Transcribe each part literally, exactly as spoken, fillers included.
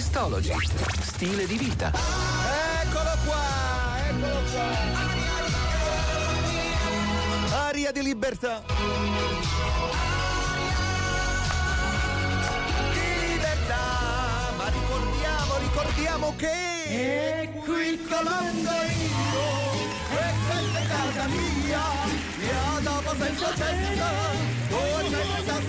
Zistology, stile di vita. Eccolo qua, eccolo qua. Aria di libertà. Di libertà, ma ricordiamo, ricordiamo che E qui il comando io, e questa è casa mia, mia dopo senza testa, con questa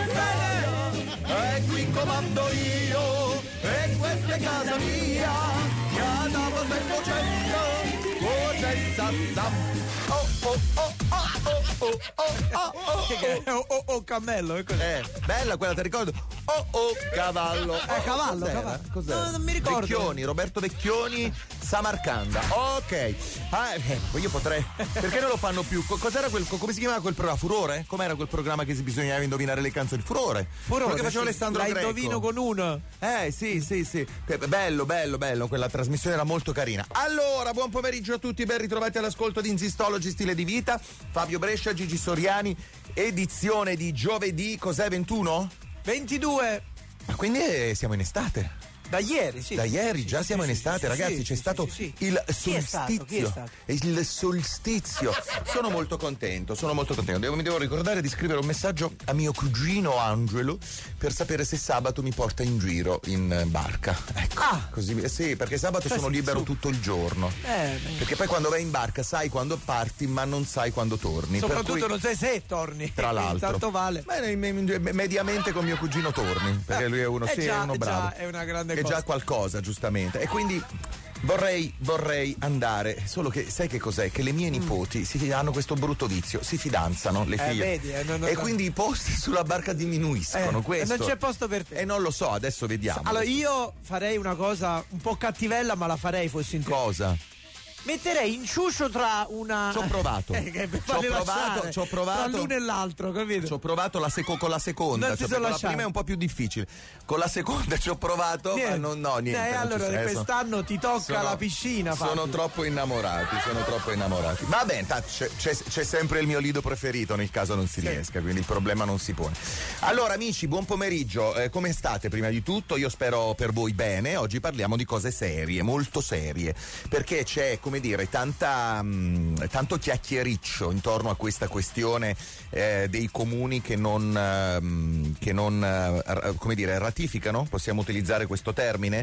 storia, e qui comando io, e questa è casa mia, mia dopo senza testa, con questa storia. Oh oh oh oh oh oh oh oh Che che è? Oh, oh, oh, cammello, che cos'è? Eh, bella quella, ti ricordo? Oh oh cavallo. Eh, cavallo, Cos'era? cavallo. Cos'era? No, non mi ricordo. Vecchioni, Roberto Vecchioni, Samarcanda. Ok. Ah, eh, io potrei. Perché non lo fanno più? Co- Cos'era quel. Come si chiamava quel programma? Furore? Com'era quel programma che si bisognava indovinare le canzoni? Furore. Furore, Quello che faceva sì. Alessandro La Greco. indovino con uno. Eh sì, sì, sì. Che bello, bello, bello. Quella trasmissione era molto carina. Allora, buon pomeriggio a tutti, ben ritrovati all'ascolto di Zistology Stile di Vita. Fabio Brescia, Gigi Soriani, edizione di giovedì, cos'è, ventuno? ventidue. Ma quindi eh, siamo in estate. Da ieri, sì. Da ieri già sì, siamo sì, in sì, estate, sì, ragazzi, sì, c'è sì, stato sì, sì. il Chi è stato? solstizio. Chi è stato? Il solstizio. Sono molto contento, sono molto contento. Devo, mi devo ricordare di scrivere un messaggio a mio cugino Angelo per sapere se sabato mi porta in giro in barca. Ecco. Ah. Così, eh sì, perché sabato Cioè, sono sì, libero su. tutto il giorno. Eh, Perché poi quando vai in barca sai quando parti, ma non sai quando torni. soprattutto per cui, non sai se torni. tra l'altro. Tanto vale. Beh, me- me- mediamente con mio cugino torni, perché lui è uno, Eh sì, già, è uno eh bravo. già, è una grande È cosa. già qualcosa, giustamente. E quindi vorrei, vorrei andare, solo che sai che cos'è? Che le mie nipoti si, hanno questo brutto vizio, si fidanzano, le Eh, figlie. vedi, eh, non- non- e quindi i posti sulla barca diminuiscono. Eh, questo. non c'è posto per te. E non lo so, adesso vediamo. Allora io farei una cosa un po' cattivella, ma la farei fossi in te. Cosa? Metterei inciucio tra una. Ci ho provato. Eh, che per Ci ho farli provato, lasciare ci ho provato. Tra l'uno e l'altro, capito? Ci ho provato la seco- con la seconda, Non si cioè, sono perché la lasciati. prima è un po' più difficile. Con la seconda ci ho provato, Niente. ma non, no, niente. Eh, non allora ci sono. quest'anno ti tocca Sono- la piscina, Sono Fabio. troppo innamorati, sono troppo innamorati. Va bene, tanto c'è, c'è- c'è sempre il mio lido preferito nel caso non si riesca, quindi il problema non si pone. Allora amici, buon pomeriggio, eh, come state prima di tutto? Io spero per voi bene. Oggi parliamo di cose serie, molto serie, perché c'è, come dire, tanta... Mh, tanto chiacchiericcio intorno a questa questione eh, dei comuni che non, ehm, che non eh, come dire, ratificano, possiamo utilizzare questo termine,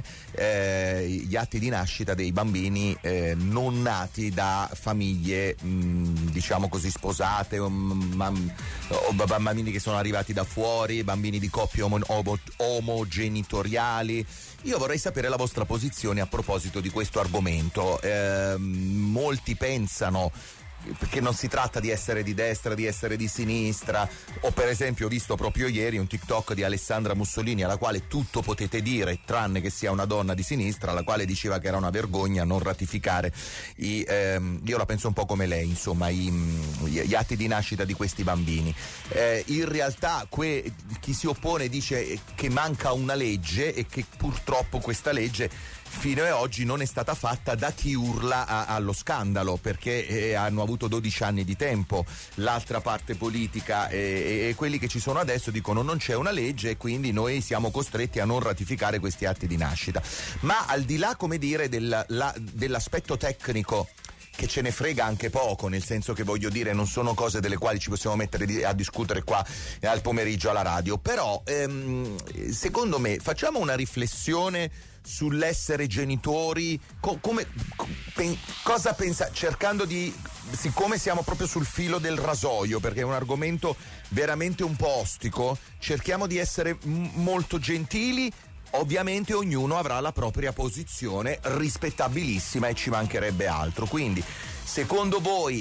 eh, gli atti di nascita dei bambini eh, non nati da famiglie mh, diciamo così sposate o, mam- o bambini che sono arrivati da fuori, bambini di coppie omo- omo- omogenitoriali. Io vorrei sapere la vostra posizione a proposito di questo argomento. Eh, molti pensano che non si tratta di essere di destra, di essere di sinistra, o per esempio ho visto proprio ieri un TikTok di Alessandra Mussolini alla quale tutto potete dire tranne che sia una donna di sinistra, la quale diceva che era una vergogna non ratificare i, ehm, io la penso un po' come lei, insomma, i, gli atti di nascita di questi bambini. Eh, in realtà que, chi si oppone dice che manca una legge e che purtroppo questa legge fino ad oggi non è stata fatta da chi urla a, allo scandalo, perché eh, hanno avuto dodici anni di tempo l'altra parte politica e, e, e quelli che ci sono adesso dicono non c'è una legge e quindi noi siamo costretti a non ratificare questi atti di nascita. Ma al di là, come dire, del, la, dell'aspetto tecnico, che ce ne frega anche poco, nel senso che voglio dire non sono cose delle quali ci possiamo mettere di, a discutere qua al pomeriggio alla radio, però ehm, secondo me facciamo una riflessione sull'essere genitori, co- come, co- pen- cosa pensa, cercando di, siccome siamo proprio sul filo del rasoio, perché è un argomento veramente un po' ostico, cerchiamo di essere m- molto gentili. Ovviamente ognuno avrà la propria posizione rispettabilissima e ci mancherebbe altro. Quindi, secondo voi,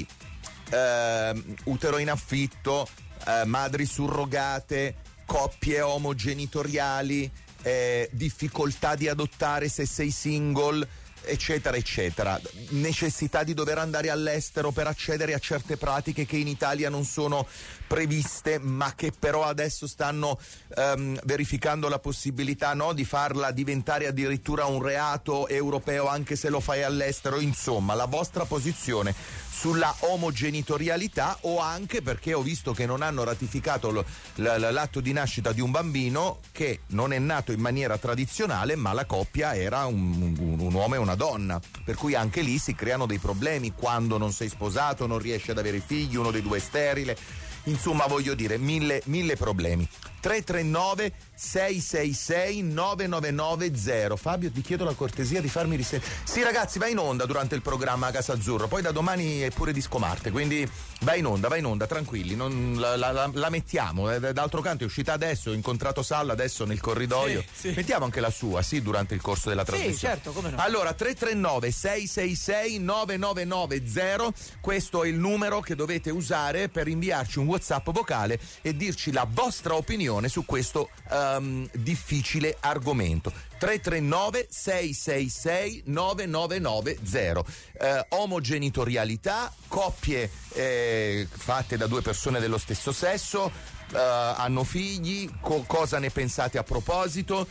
eh, utero in affitto, eh, madri surrogate, coppie omogenitoriali, eh, difficoltà di adottare se sei single, eccetera eccetera, necessità di dover andare all'estero per accedere a certe pratiche che in Italia non sono previste ma che però adesso stanno um, verificando la possibilità, no, di farla diventare addirittura un reato europeo anche se lo fai all'estero. Insomma, la vostra posizione sulla omogenitorialità, o anche perché ho visto che non hanno ratificato lo, l, l'atto di nascita di un bambino che non è nato in maniera tradizionale ma la coppia era un, un, un uomo e una donna, per cui anche lì si creano dei problemi quando non sei sposato, non riesci ad avere figli, uno dei due è sterile. Insomma, voglio dire, mille, mille problemi. tre tre nove sei sei sei nove nove nove zero. Fabio, ti chiedo la cortesia di farmi risentire. Sì, ragazzi, va in onda durante il programma Casa Azzurro, poi da domani è pure Disco Marte, quindi va in onda, va in onda, tranquilli, non, la, la, la mettiamo. D'altro canto è uscita adesso, ho incontrato Salla adesso nel corridoio. Sì, sì. Mettiamo anche la sua, sì, durante il corso della trasmissione. Sì, certo, come no. Allora, tre tre nove sei sei sei nove nove nove zero, questo è il numero che dovete usare per inviarci un WhatsApp vocale e dirci la vostra opinione su questo um, difficile argomento. tre tre nove sei sei sei nove nove nove zero. Eh, omogenitorialità, coppie eh, fatte da due persone dello stesso sesso, Uh, hanno figli, co- cosa ne pensate a proposito,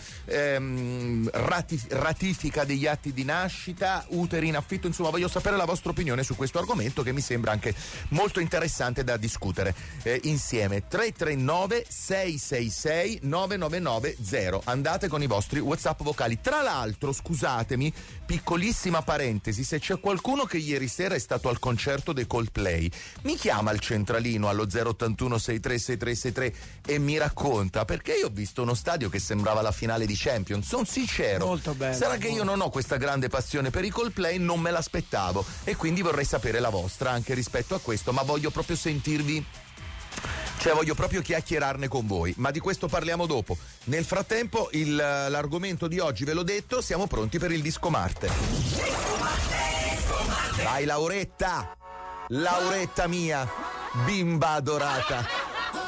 ehm, ratif- ratifica degli atti di nascita, uteri in affitto, insomma voglio sapere la vostra opinione su questo argomento che mi sembra anche molto interessante da discutere eh, insieme. tre tre nove sei sei sei nove nove nove zero, andate con i vostri WhatsApp vocali. Tra l'altro, scusatemi, piccolissima parentesi, se c'è qualcuno che ieri sera è stato al concerto dei Coldplay, mi chiama al centralino allo zero ottantuno sei tre sei tre sei tre e mi racconta, perché io ho visto uno stadio che sembrava la finale di Champions, sono sincero. Molto bello. Sarà che io non ho questa grande passione per i Coldplay, non me l'aspettavo e quindi vorrei sapere la vostra anche rispetto a questo, ma voglio proprio sentirvi, cioè voglio proprio chiacchierarne con voi, ma di questo parliamo dopo. Nel frattempo il, l'argomento di oggi ve l'ho detto, siamo pronti per il Disco Marte. Vai Lauretta, Lauretta mia, bimba adorata.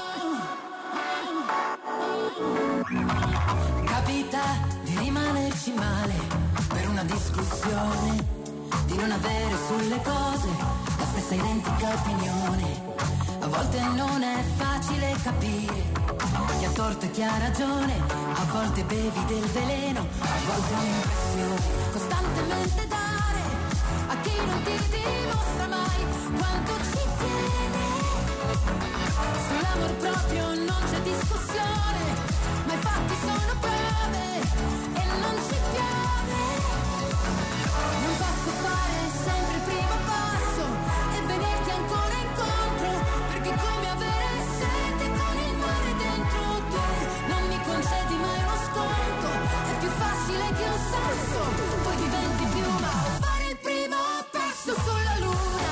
Capita di rimanerci male per una discussione, di non avere sulle cose la stessa identica opinione. A volte non è facile capire chi ha torto e chi ha ragione, a volte bevi del veleno, a volte un'impressione. Costantemente dare a chi non ti dimostra mai quanto ci tiene. Sull'amor proprio non c'è discussione, ma i fatti sono prove e non ci piove. Non posso fare sempre il primo passo e venirti ancora incontro, perché come avere sete con il mare dentro te. Non mi concedi mai uno sconto, è più facile che un sasso, poi diventi piuma. Fare il primo passo sulla luna.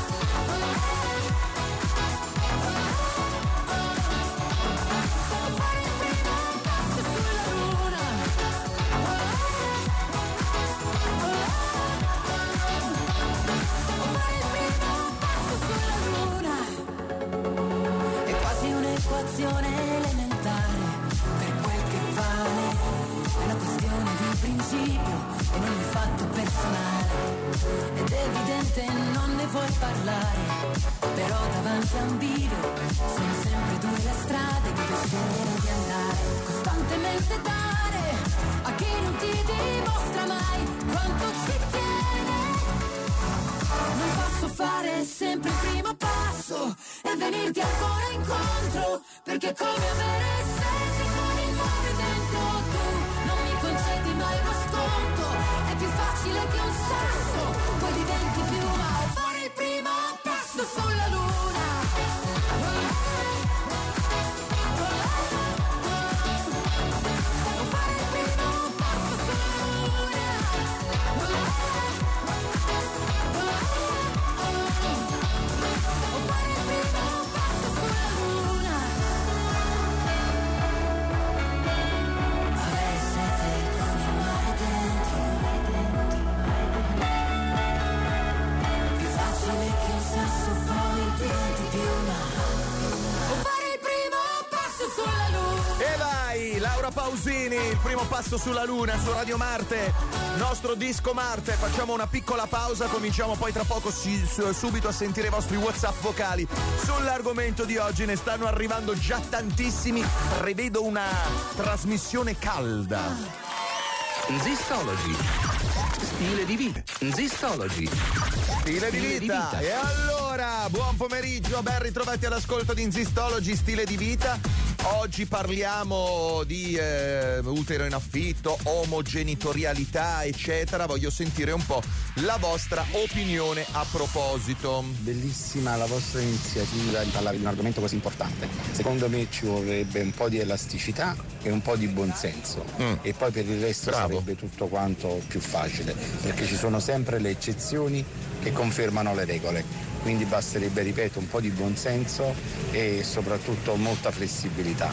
Elementare per quel che vale, è una questione di principio e non un fatto personale, ed è evidente non ne vuoi parlare, però davanti a un bivio sono sempre due le strade dove scegliere di andare. Costantemente dare a chi non ti dimostra mai quanto ci tiene. Non posso fare sempre il primo passo e venirti ancora incontro, perché come avere sete con il mare dentro tu. Non mi concedi mai uno sconto, è più facile che un sasso, poi diventi piuma. Fare il primo passo sulla luna. Fare il primo passo sulla luna. Fare il primo passo sulla luna. Pausini, il primo passo sulla Luna su Radio Marte, nostro disco Marte. Facciamo una piccola pausa, cominciamo poi tra poco si, su, subito a sentire i vostri WhatsApp vocali sull'argomento di oggi. Ne stanno arrivando già tantissimi, prevedo una trasmissione calda. Zistology. Stile di vita. Zistology. Stile di vita. di vita. E allora, buon pomeriggio, ben ritrovati all'ascolto di Zistology, Stile di vita. Oggi parliamo di eh, utero in affitto, omogenitorialità, eccetera. Voglio sentire un po' la vostra opinione a proposito. Bellissima la vostra iniziativa di parlare di un argomento così importante. Secondo me ci vorrebbe un po' di elasticità e un po' di buonsenso. Mm. E poi per il resto Bravo. sarebbe tutto quanto più facile, perché ci sono sempre le eccezioni che confermano le regole. Quindi basterebbe, ripeto, un po' di buonsenso e soprattutto molta flessibilità,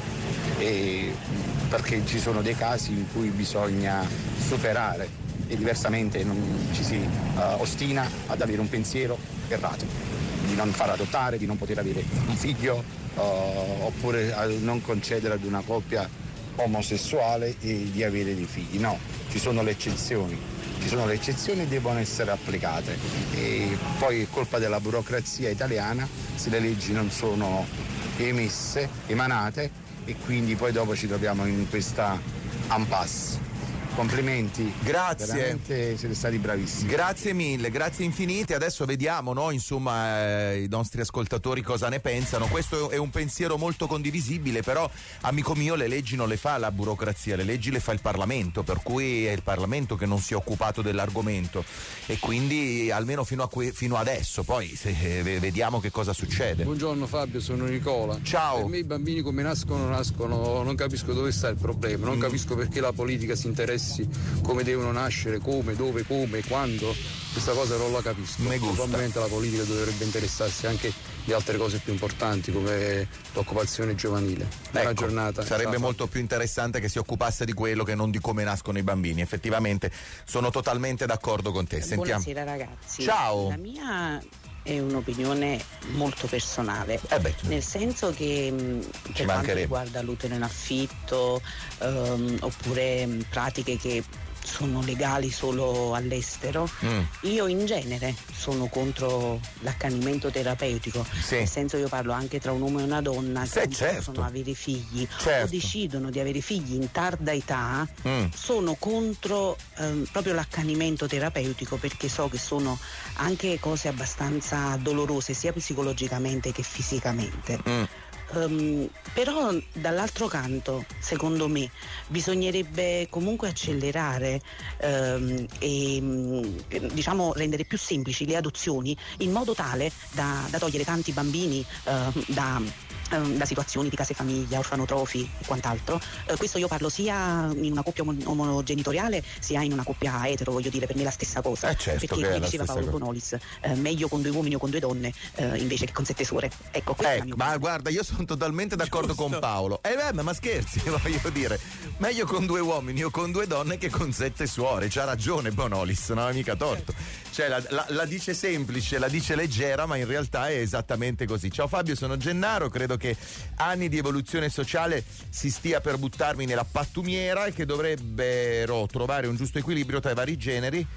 e perché ci sono dei casi in cui bisogna superare e diversamente non ci si uh, ostina ad avere un pensiero errato, di non far adottare, di non poter avere un figlio, uh, oppure a non concedere ad una coppia omosessuale e di avere dei figli. No, ci sono le eccezioni. Ci sono le eccezioni e devono essere applicate, e poi è colpa della burocrazia italiana se le leggi non sono emesse, emanate, e quindi poi dopo ci troviamo in questa impasse. Complimenti, grazie, veramente siete stati bravissimi. Grazie mille, grazie infinite. Adesso vediamo, no, insomma, eh, i nostri ascoltatori cosa ne pensano. Questo è un pensiero molto condivisibile, però, amico mio, le leggi non le fa la burocrazia, le leggi le fa il Parlamento, per cui è il Parlamento che non si è occupato dell'argomento, e quindi almeno fino a que- fino adesso, poi se, eh, vediamo che cosa succede. Buongiorno Fabio, sono Nicola. Ciao. Per me i bambini come nascono nascono, non capisco dove sta il problema, non mm. capisco perché la politica si interessa come devono nascere, come, dove, come, quando. Questa cosa non la capisco. Probabilmente la politica dovrebbe interessarsi anche di altre cose più importanti come l'occupazione giovanile. Buona ecco, giornata. Sarebbe Ciao. molto più interessante che si occupasse di quello che non di come nascono i bambini. Effettivamente sono totalmente d'accordo con te. Sentiamo. Buonasera ragazzi. Ciao. La mia è un'opinione molto personale, eh beh, nel senso che mh, per quanto riguarda l'utero in affitto um, oppure mh, pratiche che sono legali solo all'estero, mm. io in genere sono contro l'accanimento terapeutico, sì. nel senso io parlo anche tra un uomo e una donna che sì, certo. possono avere figli certo. o decidono di avere figli in tarda età, mm. sono contro ehm, proprio l'accanimento terapeutico, perché so che sono anche cose abbastanza dolorose sia psicologicamente che fisicamente. Mm. Um, però dall'altro canto, secondo me, bisognerebbe comunque accelerare um, e um, diciamo rendere più semplici le adozioni, in modo tale da, da togliere tanti bambini uh, da da situazioni di case famiglia, orfanotrofi e quant'altro. Eh, questo io parlo sia in una coppia omogenitoriale sia in una coppia etero, voglio dire, per me è la stessa cosa. Eh certo, perché come diceva Paolo Bonolis, eh, meglio con due uomini o con due donne eh, invece che con sette suore. Ecco, questa eh, è la mia ma opinione. Guarda, io sono totalmente d'accordo Giusto. con Paolo. Eh beh, ma scherzi, voglio dire, meglio con due uomini o con due donne che con sette suore. C'ha ragione Bonolis, non ha mica torto. Cioè la, la, la dice semplice, la dice leggera, ma in realtà è esattamente così. Ciao Fabio, sono Gennaro, credo che anni di evoluzione sociale si stia per buttarmi nella pattumiera e che dovrebbero trovare un giusto equilibrio tra i vari generi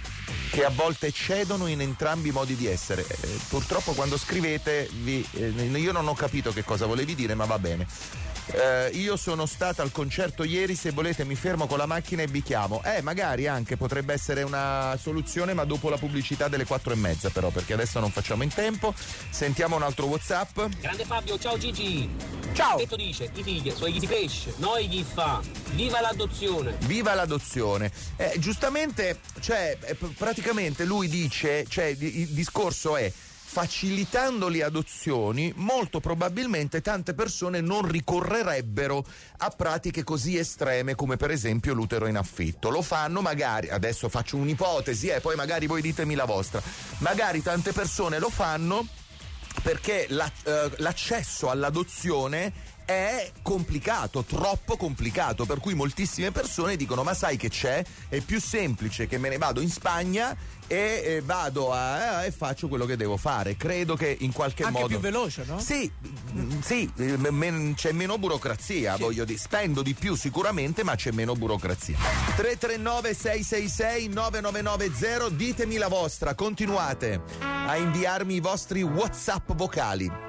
che a volte cedono in entrambi i modi di essere. Eh, purtroppo quando scrivete vi, eh, io non ho capito che cosa volevi dire, ma va bene. Eh, io sono stata al concerto ieri, se volete mi fermo con la macchina e vi chiamo. Eh, magari anche potrebbe essere una soluzione, ma dopo la pubblicità delle quattro e mezza però, perché adesso non facciamo in tempo. Sentiamo un altro WhatsApp. Grande Fabio, ciao Gigi. Ciao. Detto dice, i figli sono chi si pesce, noi chi fa. Viva l'adozione. Viva l'adozione. Eh, giustamente, cioè, praticamente lui dice, cioè il discorso è: facilitando le adozioni, molto probabilmente tante persone non ricorrerebbero a pratiche così estreme come per esempio l'utero in affitto. Lo fanno magari, adesso faccio un'ipotesi e eh, poi magari voi ditemi la vostra, magari tante persone lo fanno perché la, eh, l'accesso all'adozione è complicato, troppo complicato, per cui moltissime persone dicono: ma sai che c'è? È più semplice che me ne vado in Spagna e eh, vado a eh, e faccio quello che devo fare. Credo che in qualche anche modo più veloce, no? Sì, mm, sì, eh, men- c'è meno burocrazia, sì. Voglio dire, spendo di più sicuramente, ma c'è meno burocrazia. tre tre nove sei sei sei nove nove nove zero, ditemi la vostra, continuate a inviarmi i vostri WhatsApp vocali.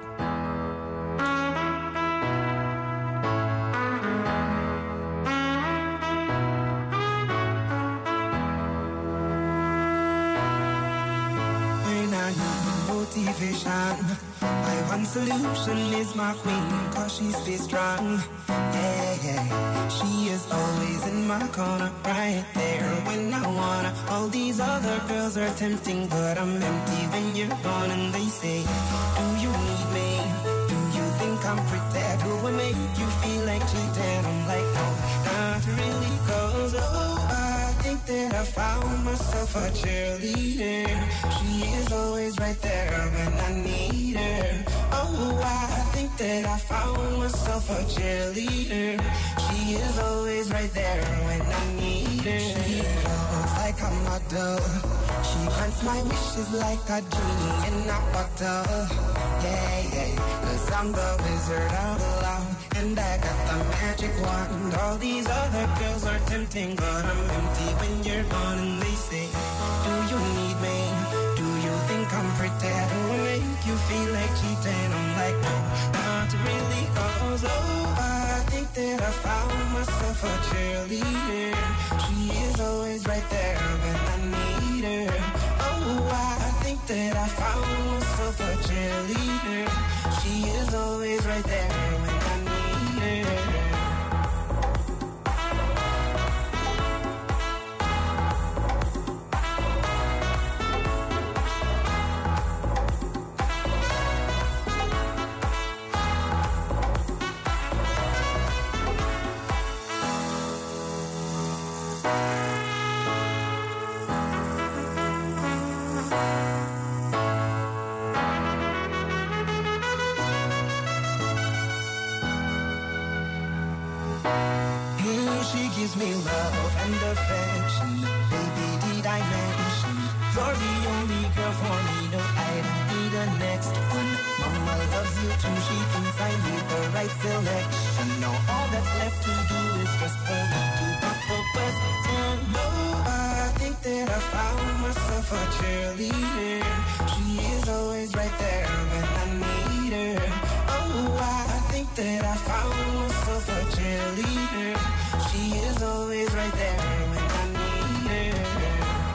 Motivation. My one solution is my queen, cause she stays strong. Yeah, yeah. She is always in my corner, right there when I wanna. All these other girls are tempting, but I'm empty when you're gone. And they say, do you need me? Do you think I'm pretty? Do I make you feel like cheating? I'm like, no, not really, cause oh, I think that I found myself a cheerleader. She is always right there when I need her. Oh, I think that I found myself a cheerleader. She is always right there when I need her. She looks like a model. She grants my wishes like a genie in a bottle. Yeah, yeah, cause I'm the wizard of love, and I got the magic wand. All these other girls are tempting, but I'm empty when you're gone. And they say, do you need me? Do you think I'm pretty? Do I make you feel like cheating? I'm like, no, not really, cause oh, I think that I found myself a cheerleader. She is always right there when I need her. Oh, I think that I found myself a cheerleader. She is always right there when I need her. Gives me love and affection. Baby, did I mention you're the only girl for me? No, I don't need a next one. Mama loves you too. She thinks I made the right selection. Now all that's left to do is just for me to pop the question. No, I think that I found myself a cheerleader. She is always right there when I need her. Oh, I think that I found myself a cheerleader. She is always right there when I need her.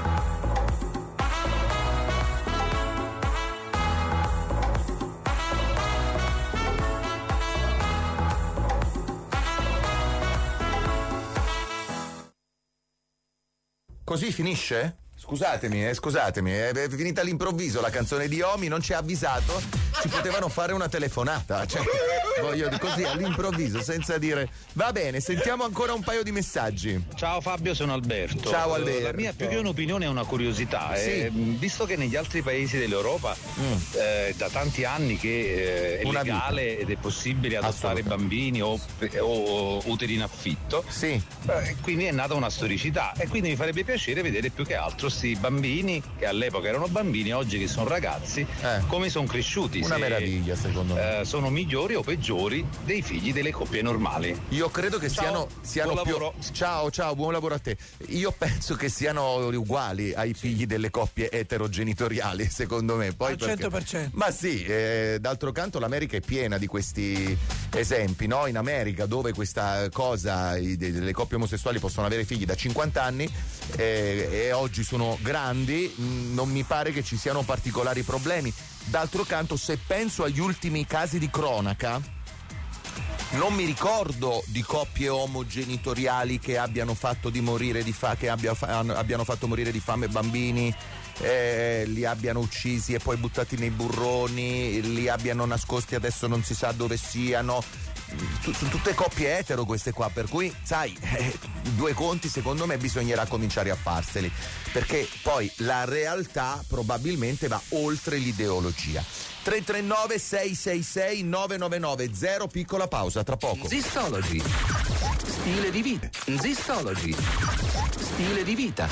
Così finisce? Scusatemi, eh, scusatemi, è finita all'improvviso la canzone di Omi, non ci ha avvisato, ci potevano fare una telefonata, cioè, voglio dire così all'improvviso, senza dire. Va bene, sentiamo ancora un paio di messaggi. Ciao Fabio, sono Alberto. Ciao Alberto. La mia più che un'opinione è una curiosità. Sì. Eh, visto che negli altri paesi dell'Europa mm. eh, da tanti anni che eh, è una legale vita. Ed è possibile adottare bambini o, o uteri in affitto, sì. eh, quindi è nata una storicità e quindi mi farebbe piacere vedere più che altro sti bambini che all'epoca erano bambini, oggi che sono ragazzi, eh. come sono cresciuti. Una se, meraviglia secondo me. Eh, sono migliori o peggiori dei figli delle coppie normali. Io credo che ciao, siano, siano buon più. lavoro. Ciao, ciao, buon lavoro a te. Io penso che siano uguali ai figli delle coppie eterogenitoriali, secondo me. Poi al cento per cento. Ma sì, eh, d'altro canto l'America è piena di questi esempi, no? In America, dove questa cosa, i, le coppie omosessuali possono avere figli da cinquanta anni eh, e oggi sono grandi, mh, non mi pare che ci siano particolari problemi. D'altro canto, se penso agli ultimi casi di cronaca, non mi ricordo di coppie omogenitoriali che abbiano fatto di morire di fa- che abbia fa- abbiano fatto morire di fame bambini, eh, li abbiano uccisi e poi buttati nei burroni, li abbiano nascosti, adesso non si sa dove siano. tu, sono tutte coppie etero queste qua, per cui sai, eh, due conti secondo me bisognerà cominciare a farseli, perché poi la realtà probabilmente va oltre l'ideologia. tre tre nove sei sei sei nove nove nove zero, piccola pausa, tra poco. Zistology. Stile di vita. Zistology. Stile di vita.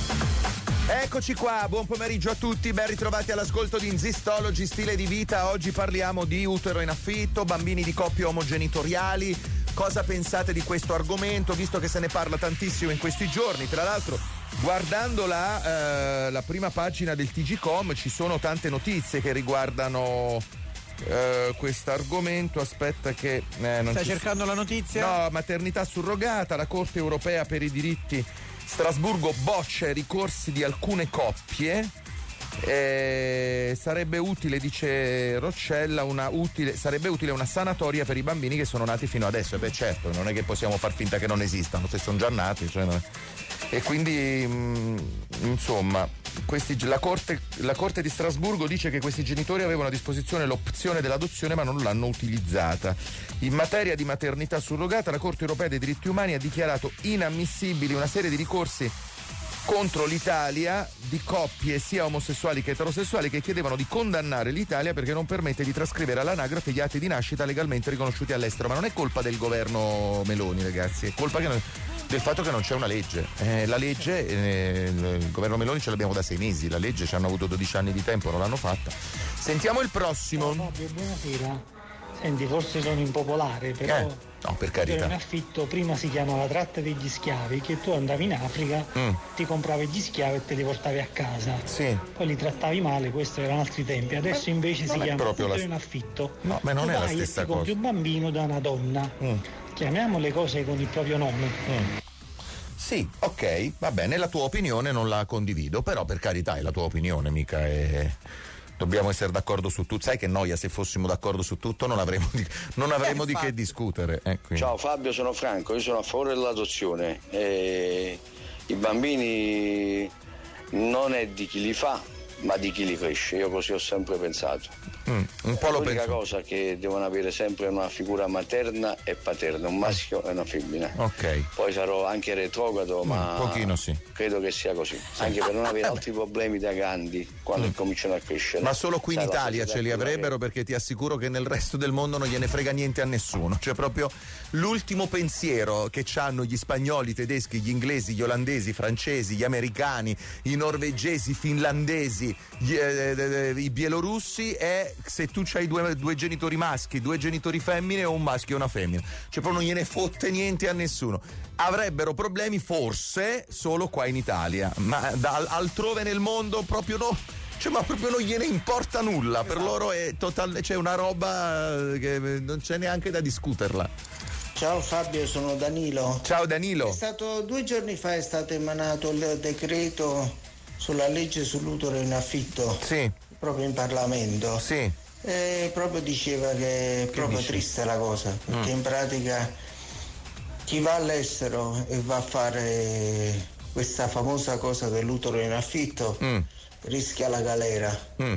Eccoci qua, buon pomeriggio a tutti, ben ritrovati all'ascolto di Zistology, stile di vita. Oggi parliamo di utero in affitto, bambini di coppie omogenitoriali. Cosa pensate di questo argomento, visto che se ne parla tantissimo in questi giorni? Tra l'altro, guardando la, eh, la prima pagina del T G Com ci sono tante notizie che riguardano eh, questo argomento. Aspetta che eh, non stai ci... cercando la notizia? No, maternità surrogata, la Corte europea per i diritti Strasburgo boccia i ricorsi di alcune coppie. Eh, sarebbe utile, dice Roccella, una utile, sarebbe utile una sanatoria per i bambini che sono nati fino adesso. E beh, certo, non è che possiamo far finta che non esistano, se sono già nati, cioè non... E quindi mh, insomma questi, la, corte, la Corte di Strasburgo dice che questi genitori avevano a disposizione l'opzione dell'adozione ma non l'hanno utilizzata. In materia di maternità surrogata, la Corte europea dei diritti umani ha dichiarato inammissibili una serie di ricorsi contro l'Italia di coppie sia omosessuali che eterosessuali che chiedevano di condannare l'Italia perché non permette di trascrivere all'anagrafe gli atti di nascita legalmente riconosciuti all'estero. Ma non è colpa del governo Meloni, ragazzi, è colpa che non, del fatto che non c'è una legge. Eh, la legge, eh, il governo Meloni ce l'abbiamo da sei mesi, la legge ci hanno avuto dodici anni di tempo, non l'hanno fatta. Sentiamo il prossimo. Ciao Fabio, buonasera. Senti, forse sono impopolare, però eh, no, per carità. In affitto prima si chiamava tratta degli schiavi, che tu andavi in Africa, mm. ti compravi gli schiavi e te li portavi a casa. Sì. Poi li trattavi male, questo erano altri tempi. Adesso invece non si chiama utero la... in affitto. No, ma non tu è la stessa cosa. Tu cosa. compri un bambino da una donna. Mm. Chiamiamo le cose con il proprio nome. Mm. Sì, ok, va bene, la tua opinione non la condivido, però per carità è la tua opinione, mica è... Dobbiamo essere d'accordo su tutto. Sai che noia, se fossimo d'accordo su tutto non avremo di, non avremo eh, di che discutere. Eh, Ciao Fabio, sono Franco, io sono a favore dell'adozione. Eh, I bambini non è di chi li fa, ma di chi li cresce. Io così ho sempre pensato. Mm, un po' lo L'unica penso. cosa è che devono avere sempre una figura materna e paterna, un maschio e una femmina. Ok. Poi sarò anche retrogrado, mm, ma un pochino sì. Credo che sia così. Sì. Anche per non avere altri problemi da grandi quando mm. cominciano a crescere. Ma solo qui in Sai, Italia ce li avrebbero, che... perché ti assicuro che nel resto del mondo non gliene frega niente a nessuno. Cioè proprio l'ultimo pensiero che hanno gli spagnoli, i tedeschi, gli inglesi, gli olandesi, i francesi, gli americani, i norvegesi, i finlandesi, gli, eh, eh, i bielorussi è se tu c'hai due due genitori maschi, due genitori femmine o un maschio e una femmina. Cioè proprio non gliene fotte niente a nessuno. Avrebbero problemi forse solo qua in Italia, ma da, altrove nel mondo proprio no. Cioè, ma proprio non gliene importa nulla. Per loro è totale, c'è una roba che non c'è neanche da discuterla. Ciao Fabio, sono Danilo. Ciao Danilo. È stato due giorni fa è stato emanato il decreto sulla legge sull'utero in affitto. Sì. Proprio in Parlamento. Sì. E proprio diceva che è che proprio dici? Triste la cosa, perché mm. in pratica chi va all'estero e va a fare questa famosa cosa dell'utero in affitto mm. rischia la galera. Mm.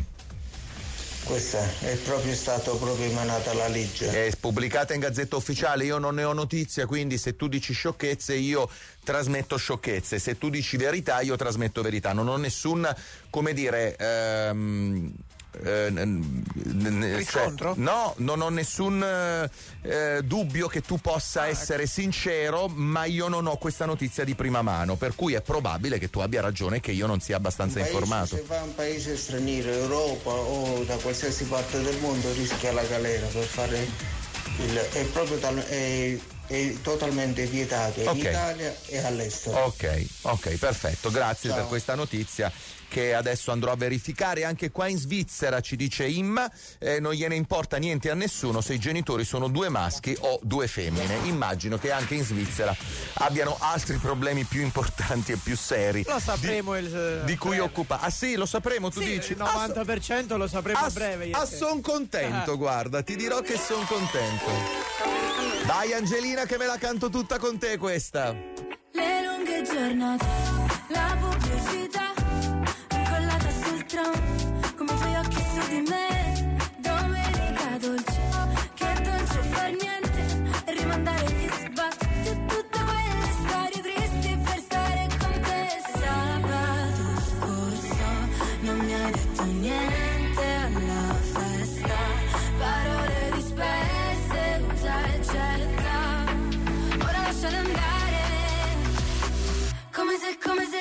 Questa è proprio stato proprio emanata la legge. È pubblicata in Gazzetta Ufficiale, io non ne ho notizia, quindi se tu dici sciocchezze io trasmetto sciocchezze, se tu dici verità io trasmetto verità, non ho nessun, come dire, ehm, Eh, riscontro? Cioè, no, non ho nessun eh, dubbio che tu possa ah, essere ecco. sincero, ma io non ho questa notizia di prima mano, per cui è probabile che tu abbia ragione e che io non sia abbastanza paese, informato. Se va a un paese straniero, Europa o da qualsiasi parte del mondo, rischia la galera per fare il, è proprio tal, è, è totalmente vietato in okay. Italia e all'estero. Ok, ok, perfetto, grazie Ciao. per questa notizia che adesso andrò a verificare. Anche qua in Svizzera, ci dice Imma, eh, non gliene importa niente a nessuno se i genitori sono due maschi o due femmine. Immagino che anche in Svizzera abbiano altri problemi più importanti e più seri lo sapremo di, il, di cui occupare. Ah sì, lo sapremo, tu sì, dici? Il novanta per cento lo sapremo ah, a breve. Ah, son contento, ah. guarda, ti dirò che son contento. Dai Angelina che me la canto tutta con te questa. Le lunghe giornate, la pubblicità incollata sul tram, come i tuoi occhi su di me. Domenica dolce, che dolce far niente,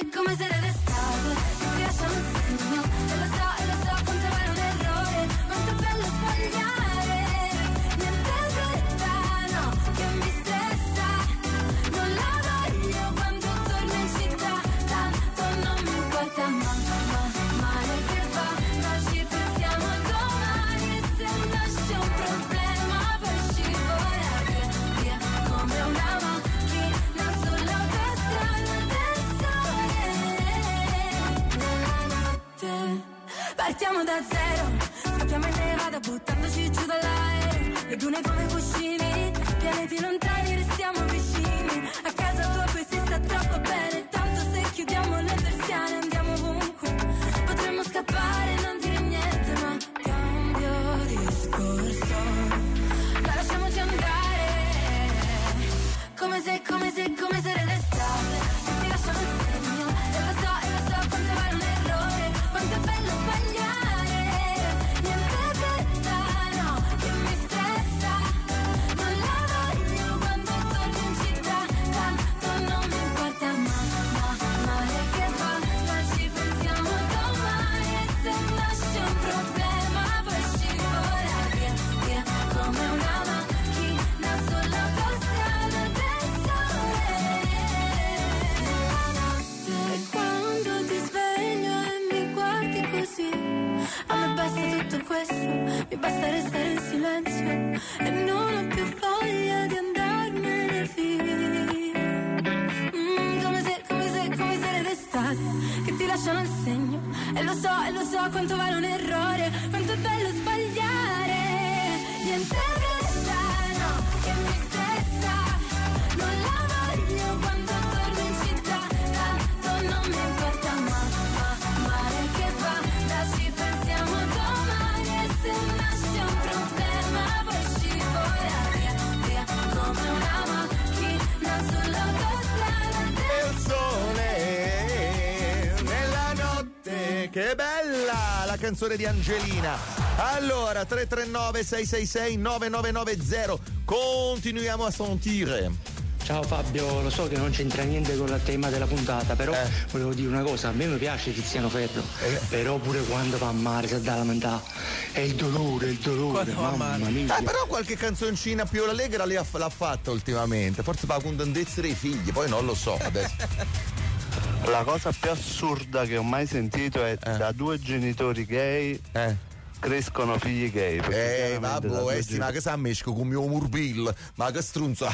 se, come se d'estate, che ti lasciano il segno, e lo so, e lo so, quanto vale un errore, quanto è bello sbagliare, niente fretta, no, che mi stressa, non la voglio quando torno in città, tanto non mi importa, ma, ma, male che va, ma ci pensiamo domani, e se nasce un problema poi scivola via, via, come una macchina sull'autostrada del sole, nella notte, partiamo da zero, scappiamo in nevada buttandoci giù dall'aereo, le dune come cuscini, pianeti lontani restiamo vicini, a casa tua poi si sta troppo bene, tanto se chiudiamo le persiane andiamo ovunque, potremmo scappare non dire niente ma cambio discorso, la lasciamoci andare, come se, come se, come se d'estate, che ti lasciano il segno, e lo so, e lo so quanto vale un errore, quanto è bello sbagliare, niente fretta, no, che mi stressa, non la voglio quando torno in città, tanto non mi importa, ma, ma, male che va, ma ci pensiamo domani, e se nasce un problema poi scivola via, via, come una macchina sull'autostrada del sole, la notte, e quando ti sveglio e mi guardi così, a me basta tutto questo, mi basta restare in silenzio, e non ho più voglia di andarmene via, mm, come se, come se, come se d'estate, che ti lasciano il segno, e lo so, e lo so quanto vale un errore, quanto è bello sbagliare, niente fretta, no, che mi stressa, non la voglio quando torno in città, tanto non mi importa, ma, ma, male che va, da ci pensiamo domani, e se nasce un problema poi scivola via, via, come una macchina sull'autostrada del sole nella notte, che bella la canzone di Angelina. Allora tre tre nove sei sei sei nove nove nove zero, continuiamo a sentire. Ciao Fabio, lo so che non c'entra niente con il tema della puntata, però Eh. volevo dire una cosa, a me mi piace Tiziano Ferro, però pure quando va a mare si dà la lamentare, è il dolore, il dolore, mamma mia. Eh, però qualche canzoncina più allegra l'ha, l'ha fatta ultimamente, forse per la contentezza dei figli, poi non lo so adesso. La cosa più assurda che ho mai sentito è da due genitori gay crescono figli gay. Eh, vabbè, vabbè, eh, sì, ma che sa mesco con mio murbil, ma che strunza.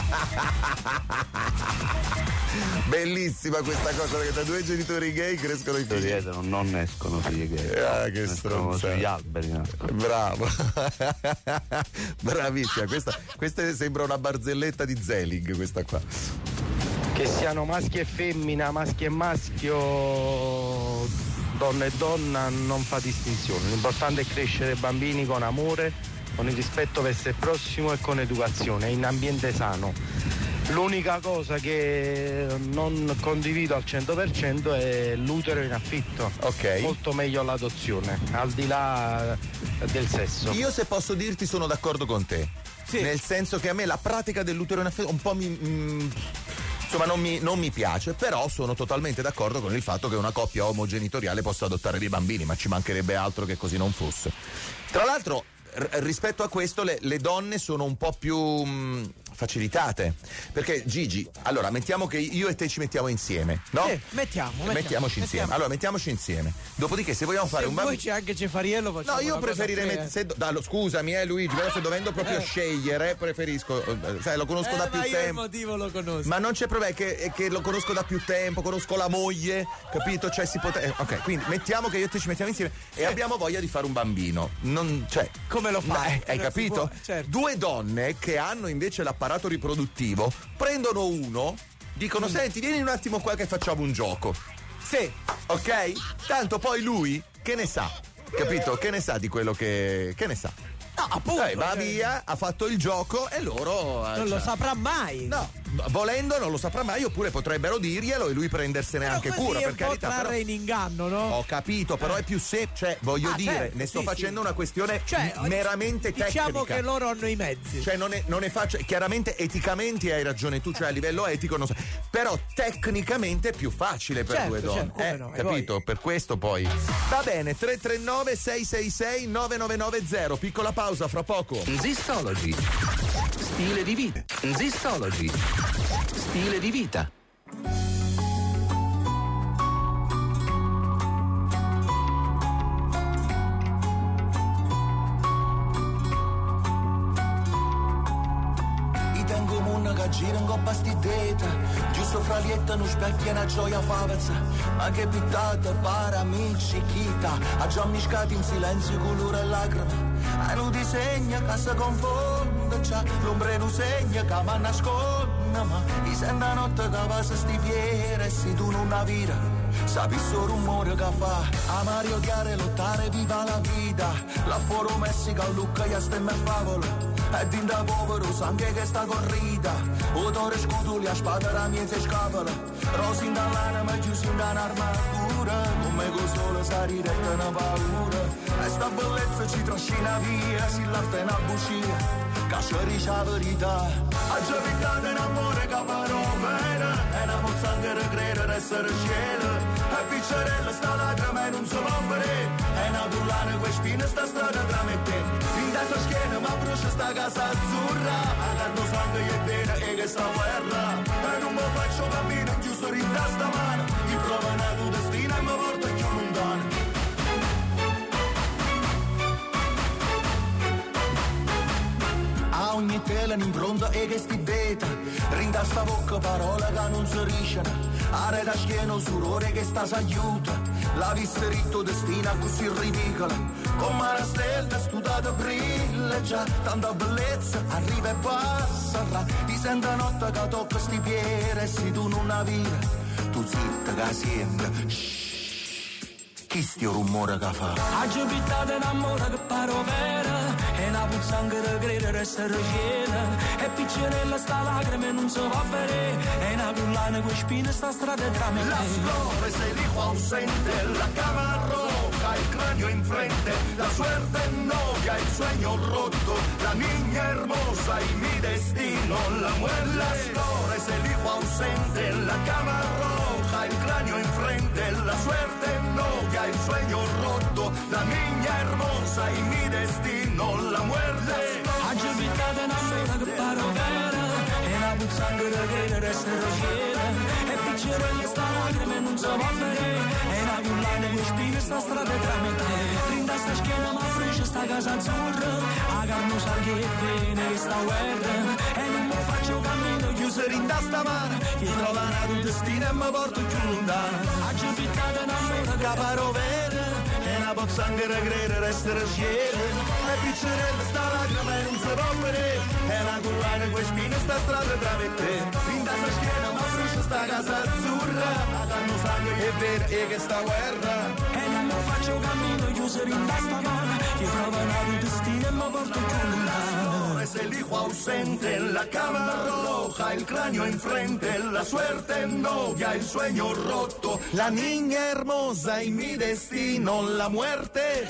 Bellissima questa cosa, perché da due genitori gay crescono i figli. Dietro non escono figli gay. Ah, che Nascono stronza. sugli alberi. Nascono. Bravo. Bravissima, questa, questa sembra una barzelletta di Zelig, questa qua. Che siano maschi e femmina, maschi e maschio, donna e donna, non fa distinzione. L'importante è crescere bambini con amore, con il rispetto verso il prossimo e con educazione, in ambiente sano. L'unica cosa che non condivido al cento per cento è l'utero in affitto. Ok. Molto meglio l'adozione, al di là del sesso. Io, se posso dirti, sono d'accordo con te. Sì. Nel senso che a me la pratica dell'utero in affitto un po' mi... Mm, insomma non mi, non mi piace, però sono totalmente d'accordo con il fatto che una coppia omogenitoriale possa adottare dei bambini, ma ci mancherebbe altro che così non fosse. Tra l'altro r- rispetto a questo le, le donne sono un po' più mh, facilitate, perché Gigi, allora mettiamo che io e te ci mettiamo insieme, no? Sì, mettiamo, mettiamo mettiamoci insieme. mettiamo. Allora mettiamoci insieme, dopodiché se vogliamo fare se un poi bambino, c'è anche Cefariello, facciamo no, io una cosa preferirei tre, met- se do- dallo- scusami eh Luigi, però se dovendo proprio Eh. scegliere preferisco, eh, sai, lo conosco eh, da più ma io tempo. il motivo lo conosco. Ma non c'è problema, è che, è che lo conosco da più tempo, conosco la moglie, capito? Cioè si potrebbe. Ok, quindi mettiamo che io e te ci mettiamo insieme e abbiamo voglia di fare un bambino. Non, cioè, come lo fai? Ma, hai Non capito? si può, certo. Due donne che hanno invece l'apparato riproduttivo prendono uno, dicono: senti, vieni un attimo qua che facciamo un gioco. Sì. Ok? Tanto poi lui che ne sa? Capito? Che ne sa di quello che. Che ne sa? No, appunto. Dai, va cioè, via, ha fatto il gioco e loro. eh, non lo cioè- saprà mai. No, volendo non lo saprà mai, oppure potrebbero dirglielo e lui prendersene però anche cura, per carità. Trarre però... in inganno, no? Ho capito, però eh. è più semplice, cioè, voglio ah, dire, certo, ne sto sì, facendo sì. una questione cioè, meramente diciamo tecnica. Diciamo che loro hanno i mezzi. Cioè non è, non è facile, chiaramente eticamente hai ragione tu, cioè a livello etico non so, però tecnicamente è più facile per certo, due donne, certo, come eh, no, capito? poi... Per questo poi. Va bene, tre tre nove sei sei sei nove nove nove zero, piccola pausa fra poco. Zistology. Stile di vita. Zistology. Stile di vita. Gira in coppa sti dita, giusto fra lietta non specchia una gioia favazza, ma che pittata para amici chita, a già miscati in silenzio colore e lacrime, a non disegna che si confonde, c'ha l'ombre non segna che mi nasconde, ma mi sembra notte che va se stiviere, se tu non la vira, sapi sto rumore che fa, amare, odiare, lottare, viva la vita, la foro Messica, Lucca, e stemma e favola, e dinda povero sangue che sta corrida, odore scuduli a spada la miezza scapola, rosi in dall'anima chiusi in un'armatura, come con solo sa ridetta una paura, e sta bellezza ci trascina via, si l'arte è una bucia, che ci dice la verità, a già vitata in amore che parò vera, è una pozzanghera credere essere cielo, e piccerella sta lacrima e non si può vedere, è una bullana che spina sta strada tra me e te, in testa schiena ma brucia sta casa azzurra, a carno sangue e bene e che sta guerra, e non mi faccio cammino chiuso in testa mano, mi prova una tua destina e mi porta più lontano. A ogni tela un'impronta e che sti beta, rinda sta bocca parola che non si risciano, are da schiena surore che sta s'aiuta, la vista ritto destina così ridicola, come una stella studata brilla già, tanta bellezza arriva e passa, ti sento notte che tocca sti piedi, e se tu non la vira, tu zitta che sembra, chi sti rumore che fa? Ha già pittata in amore che paro vera, e una pozzanghera credere essere cielo, e piccerella sta lacrime non si va a vedere, e una cullana con spine sta strada tra me e te. La scuola se li ausente, la cama roja, il cranio in frente, la suerte noia, il sogno rotto, la niña hermosa y mi destino, la muerte. La scuola se li ausente, la cama roja, il cranio in frente, la suerte noia, il sueño roto, la niña hermosa y mi destino, la muerte. Ha già pittata in amore che paro vera, e una pozzanghera credere essere cielo, e piccerella sta lacrime non si va a vedere, e una cullana con spine sta strada tra me e te, rinda sta schiena ma brucia sta casa azzurra, a carno sangue e vene che sta guerra, e non mi faccio cammino chiuso rinda sta mano, che trova una tua destina e mi porto più lontano. Ha già pittata in amore che paro vera, e una pozzanghera credere essere cielo, e piccerella sta lacrima e non si può vedere, e una cullana con spine sta strada tra me e te, rinda sta schiena ma brucia sta casa azzurra, a danno sangue e vero e che sta guerra, e non mi faccio cammino chiuso rinda sta mano, che trova una tua destina e mi porto più lontano. Es el hijo ausente, la cama roja, el cráneo enfrente, la suerte novia, el sueño roto, la niña hermosa y mi destino, la muerte.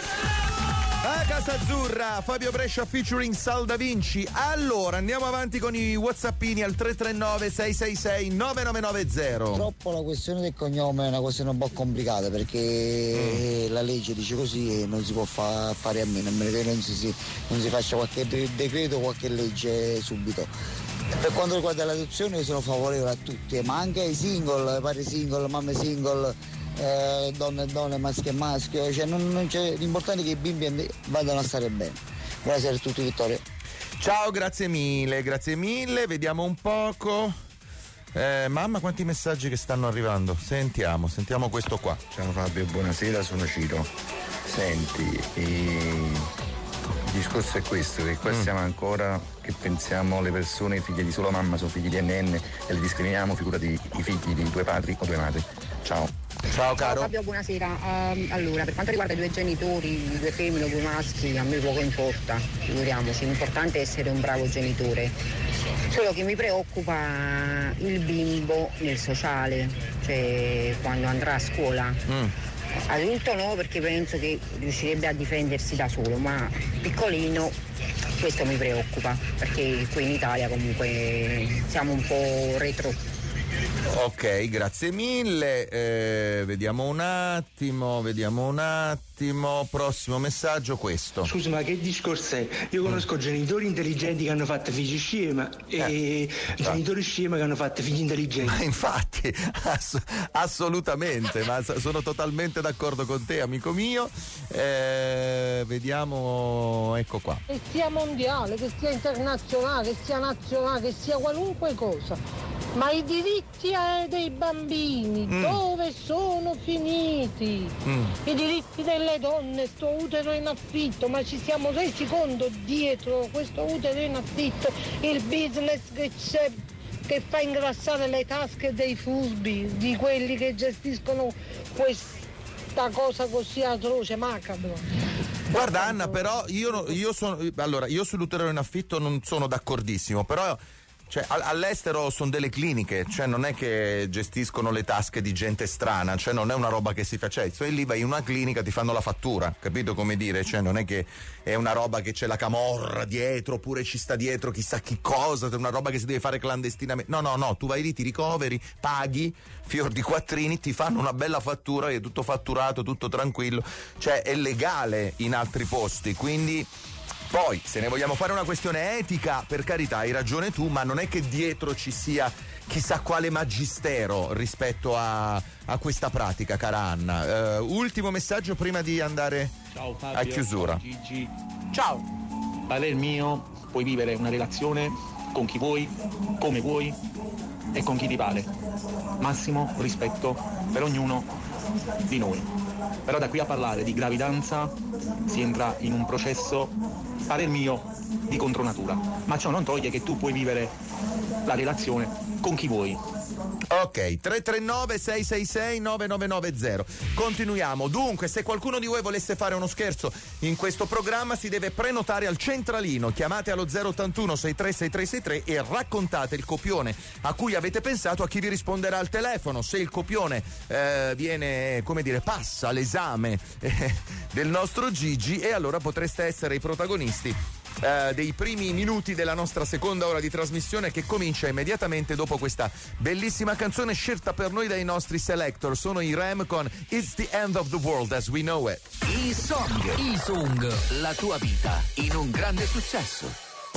A Casa Azzurra, Fabio Brescia featuring Sal Da Vinci. Allora, andiamo avanti con i whatsappini al tre tre nove sei sei sei nove nove nove zero. Purtroppo la questione del cognome è una questione un po' complicata, perché mm. la legge dice così e non si può fa- fare a meno, a meno che non si, si, non si faccia qualche de- decreto o qualche legge subito. Per quanto riguarda l'adozione io sono favorevole a tutti, ma anche ai single, padri single, mamme single, Eh, donne e donne, maschio e maschio, cioè non, non c'è, l'importante è che i bimbi vadano a stare bene. Buonasera a tutti, Vittorio. Ciao, grazie mille, grazie mille, vediamo un poco. Eh, mamma, quanti messaggi che stanno arrivando. Sentiamo, sentiamo questo qua. Ciao Fabio, buonasera, sono Ciro. Senti, il discorso è questo, che qua mm. siamo ancora che pensiamo le persone figlie di solo mamma sono figli di N N e le discriminiamo, figurati i figli di due padri o due madri. Ciao. Ciao caro. Ciao Fabio, buonasera. Um, allora, per quanto riguarda i due genitori, i due femmine o due maschi, a me poco importa, figuriamoci, l'importante è essere un bravo genitore. Solo che mi preoccupa il bimbo nel sociale, cioè quando andrà a scuola. Mm. Adulto no, perché penso che riuscirebbe a difendersi da solo, ma piccolino questo mi preoccupa, perché qui in Italia comunque siamo un po' retro. Ok, grazie mille. Eh, vediamo un attimo, vediamo un attimo. Prossimo messaggio, questo. Scusi, ma che discorso è? Io conosco mm. genitori intelligenti che hanno fatto figli scema e eh, genitori scema che hanno fatto figli intelligenti. Ma infatti, ass- assolutamente, ma sono totalmente d'accordo con te, amico mio. Eh, vediamo, ecco qua. Che sia mondiale, che sia internazionale, che sia nazionale, che sia qualunque cosa. Ma i diritti dei bambini mm. dove sono finiti? Mm. I diritti delle donne, sto utero in affitto, ma ci siamo resi conto dietro questo utero in affitto il business che c'è, che fa ingrassare le tasche dei furbi, di quelli che gestiscono questa cosa così atroce, macabro. Guarda Anna, però io, io sono allora io sull'utero in affitto non sono d'accordissimo, però cioè all'estero sono delle cliniche, cioè non è che gestiscono le tasche di gente strana, cioè non è una roba che si fa, cioè lì vai in una clinica, ti fanno la fattura, capito come dire, cioè non è che è una roba che c'è la camorra dietro oppure ci sta dietro chissà chi cosa, è una roba che si deve fare clandestinamente, no no no, tu vai lì, ti ricoveri, paghi fior di quattrini, ti fanno una bella fattura, è tutto fatturato, tutto tranquillo, cioè è legale in altri posti, quindi poi se ne vogliamo fare una questione etica, per carità, hai ragione tu, ma non è che dietro ci sia chissà quale magistero rispetto a, a questa pratica, cara Anna. Uh, ultimo messaggio prima di andare ciao, Fabio, a chiusura. Ciao Gigi. Ciao. Parere mio, puoi vivere una relazione con chi vuoi, come vuoi e con chi ti pare. Massimo rispetto per ognuno di noi. Però da qui a parlare di gravidanza si entra in un processo, pare mio, di contronatura. Ma ciò non toglie che tu puoi vivere la relazione con chi vuoi. Ok, tre tre nove sei sei sei nove nove nove zero. Continuiamo. Dunque, se qualcuno di voi volesse fare uno scherzo in questo programma si deve prenotare al centralino. Chiamate allo zero ottantuno sei tre sei tre sei tre e raccontate il copione a cui avete pensato, a chi vi risponderà al telefono. Se il copione eh, viene, come dire, passa l'esame eh, del nostro Gigi, e allora potreste essere i protagonisti Uh, dei primi minuti della nostra seconda ora di trasmissione, che comincia immediatamente dopo questa bellissima canzone scelta per noi dai nostri selector. Sono i Rem con It's the End of the World as We Know It. I Song, I Song, la tua vita in un grande successo.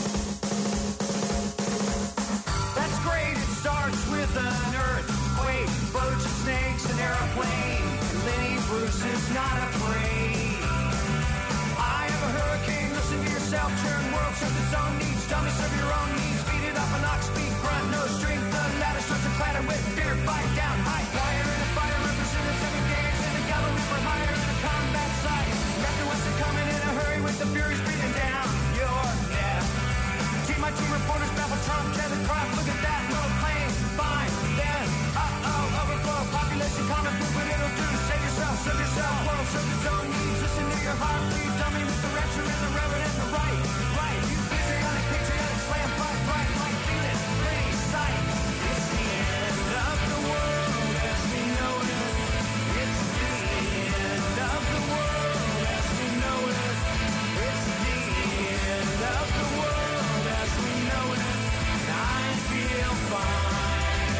That's great, it starts with an earthquake, birds and snakes, an airplane. Lenny Bruce is not afraid. I have a hurricane, listen to yourself, churn world, serve its own needs, dummy, serve your own needs, beat it up an ox, speed, grunt, no strength, the ladder starts to clatter with fear, fight down, high wire in a fire, represented seven days in the gallery for hire in a combat site. Raptor Weston coming in a hurry with the furies breathing down your neck. Team my team reporters baffle Trump, Kevin Crop, look at that, no plane, fine, then, uh-oh, overflow, population, common food, what it'll do, save yourself, serve yourself, world, serve its own needs, listen to your heart, please, dummy, with the rapture and the reverend and the right, right, you patriotic, patriotic, slam, fight, right, like, feel it, pretty sight. It's the end of the world as we know it. It's the end of the world as we know it. It's the end of the world as we know it. And I feel fine.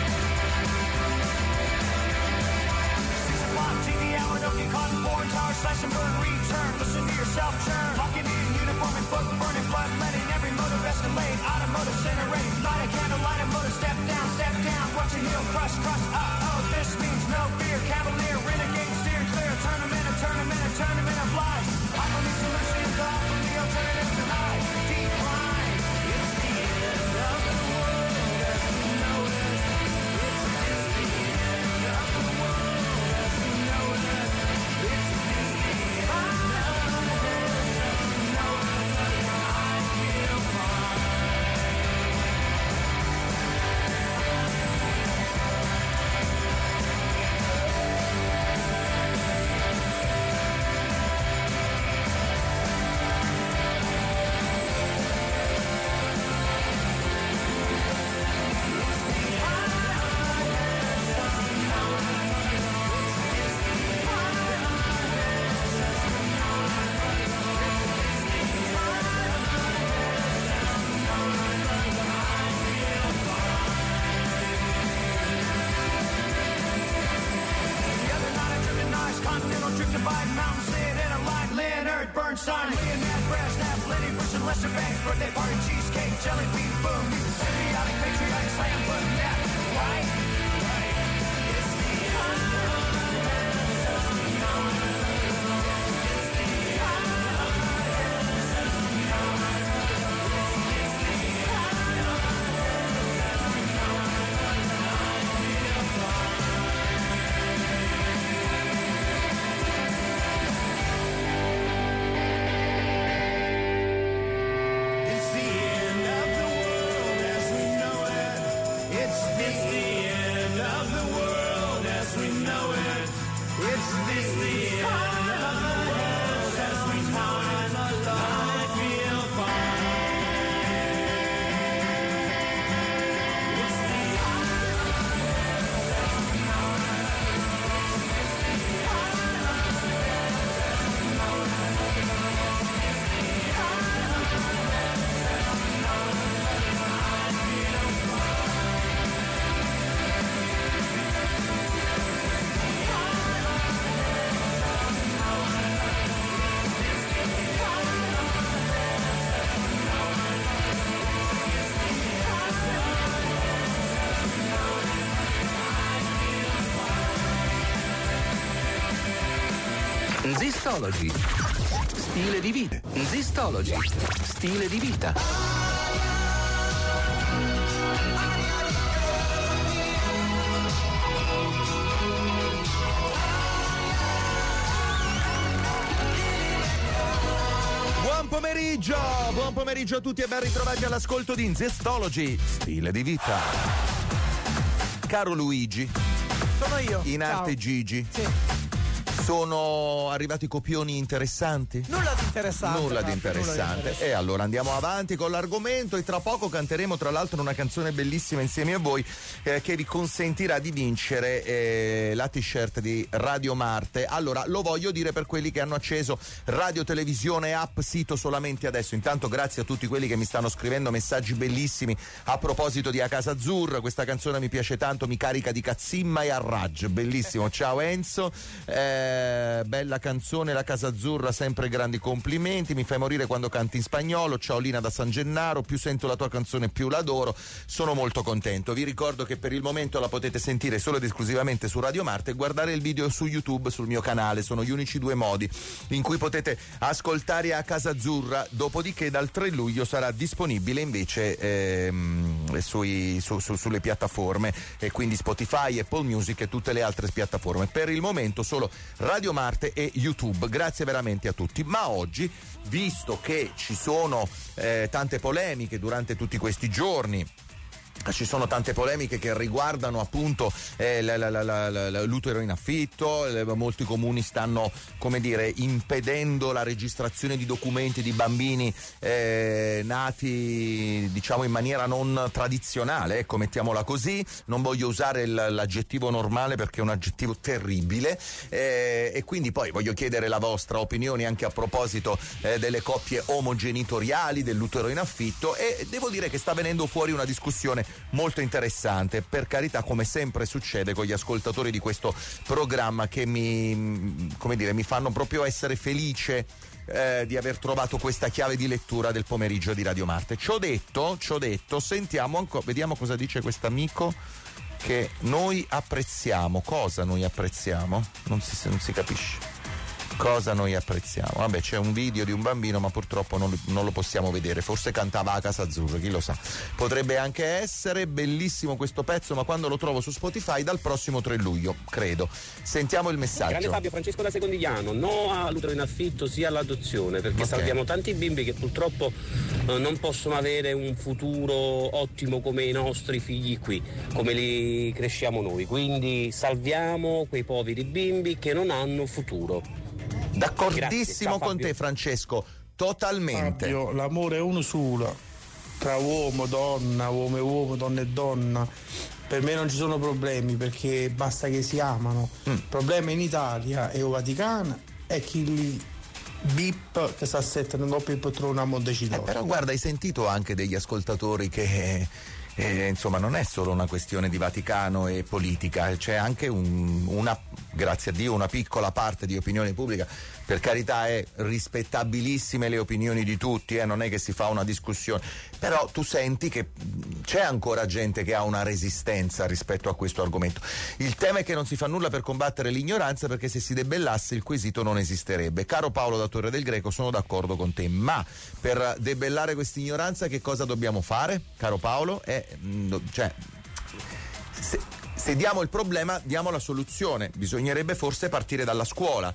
Six o'clock, T V hour, don't get caught in foreign tower, slash and burn, return, listen to yourself churn. Walking in uniform and book, burning blood, letting every motive escalate. Automotive centering, light a candle, light a motor, step down, step down. Watch your heel crush, crush, uh-oh, this means no fear. Cavalier, renegade, steer clear. Tournament, a tournament, a tournament of lies. I'm on the solution, call from the alternative to hide. Decline, it's the end of the world as we know it. It's the end of the world as we know it. It's the end of the world as we know it. I feel fine. Biden, Mountain Sid, and a line, Leonard Bernstein, Leonard Brasnap, Lenny Bruce, and Lester Bangs, birthday party, cheesecake, jelly bean, boom, symbiotic, patriotic, slam, boom, yeah, right? Right. It's the end of the world. Zistology. Stile di vita. Zistology. Stile di vita. Buon pomeriggio, buon pomeriggio a tutti e ben ritrovati all'ascolto di Zistology. Stile di vita. Caro Luigi. Sono io. In Ciao. arte Gigi. Sì. Sono arrivati copioni interessanti? Nulla di interessante. Nulla no, di interessante. nulla di interessante. E allora andiamo avanti con l'argomento e tra poco canteremo tra l'altro una canzone bellissima insieme a voi eh, che vi consentirà di vincere eh, la t-shirt di Radio Marte. Allora lo voglio dire per quelli che hanno acceso radio, televisione, app, sito solamente adesso. Intanto grazie a tutti quelli che mi stanno scrivendo messaggi bellissimi a proposito di A Casa Azzurra. Questa canzone mi piace tanto, mi carica di cazzimma e arragg. Bellissimo. Ciao Enzo. Eh, bella canzone La Casa Azzurra, sempre grandi complimenti, mi fai morire quando canti in spagnolo. Ciao Lina da San Gennaro, più sento la tua canzone più l'adoro, sono molto contento. Vi ricordo che per il momento la potete sentire solo ed esclusivamente su Radio Marte e guardare il video su YouTube sul mio canale, sono gli unici due modi in cui potete ascoltare A Casa Azzurra, dopodiché dal tre luglio sarà disponibile invece ehm, sui, su, su, sulle piattaforme e quindi Spotify, Apple Music e tutte le altre piattaforme. Per il momento solo Radio Marte e YouTube. Grazie veramente a tutti. Ma oggi, visto che ci sono eh, tante polemiche durante tutti questi giorni, ci sono tante polemiche che riguardano appunto eh, la, la, la, la, la, l'utero in affitto, eh, molti comuni stanno, come dire, impedendo la registrazione di documenti di bambini eh, nati diciamo in maniera non tradizionale, ecco, mettiamola così. Non voglio usare il, l'aggettivo normale perché è un aggettivo terribile eh, e quindi poi voglio chiedere la vostra opinione anche a proposito eh, delle coppie omogenitoriali, dell'utero in affitto, e devo dire che sta venendo fuori una discussione molto interessante, per carità, come sempre succede con gli ascoltatori di questo programma, che mi, come dire, mi fanno proprio essere felice eh, di aver trovato questa chiave di lettura del pomeriggio di Radio Marte. Ciò detto, ciò detto, sentiamo ancora, vediamo cosa dice quest'amico che noi apprezziamo. Cosa noi apprezziamo? Non si, non si capisce. Cosa noi apprezziamo? Vabbè, c'è un video di un bambino, ma purtroppo non, non lo possiamo vedere. Forse cantava A Casa Azzurra, chi lo sa. Potrebbe anche essere. Bellissimo questo pezzo, ma quando lo trovo su Spotify dal prossimo tre luglio, credo. Sentiamo il messaggio. Grande Fabio, Francesco da Secondigliano. No all'utero in affitto, sia all'adozione, perché okay. salviamo tanti bimbi che purtroppo eh, non possono avere un futuro ottimo come i nostri figli qui, come li cresciamo noi. Quindi salviamo quei poveri bimbi che non hanno futuro. D'accordissimo Grazie, con te Francesco, totalmente. Fabio, l'amore è uno solo, tra uomo, donna, uomo e uomo, donna e donna. Per me non ci sono problemi, perché basta che si amano. Mm. Il problema in Italia e o Vaticano è chi li bip che si assettano dopo il poltrone a Montecitorio. Eh, però guarda, hai sentito anche degli ascoltatori che eh, insomma non è solo una questione di Vaticano e politica, c'è anche un, una grazie a Dio, una piccola parte di opinione pubblica. Per carità, è rispettabilissime le opinioni di tutti, eh, non è che si fa una discussione, però tu senti che c'è ancora gente che ha una resistenza rispetto a questo argomento. Il tema è che non si fa nulla per combattere l'ignoranza, perché se si debellasse il quesito non esisterebbe. Caro Paolo da Torre del Greco, sono d'accordo con te, ma per debellare questa ignoranza che cosa dobbiamo fare, caro Paolo? È, cioè, se, se diamo il problema, diamo la soluzione. Bisognerebbe forse partire dalla scuola,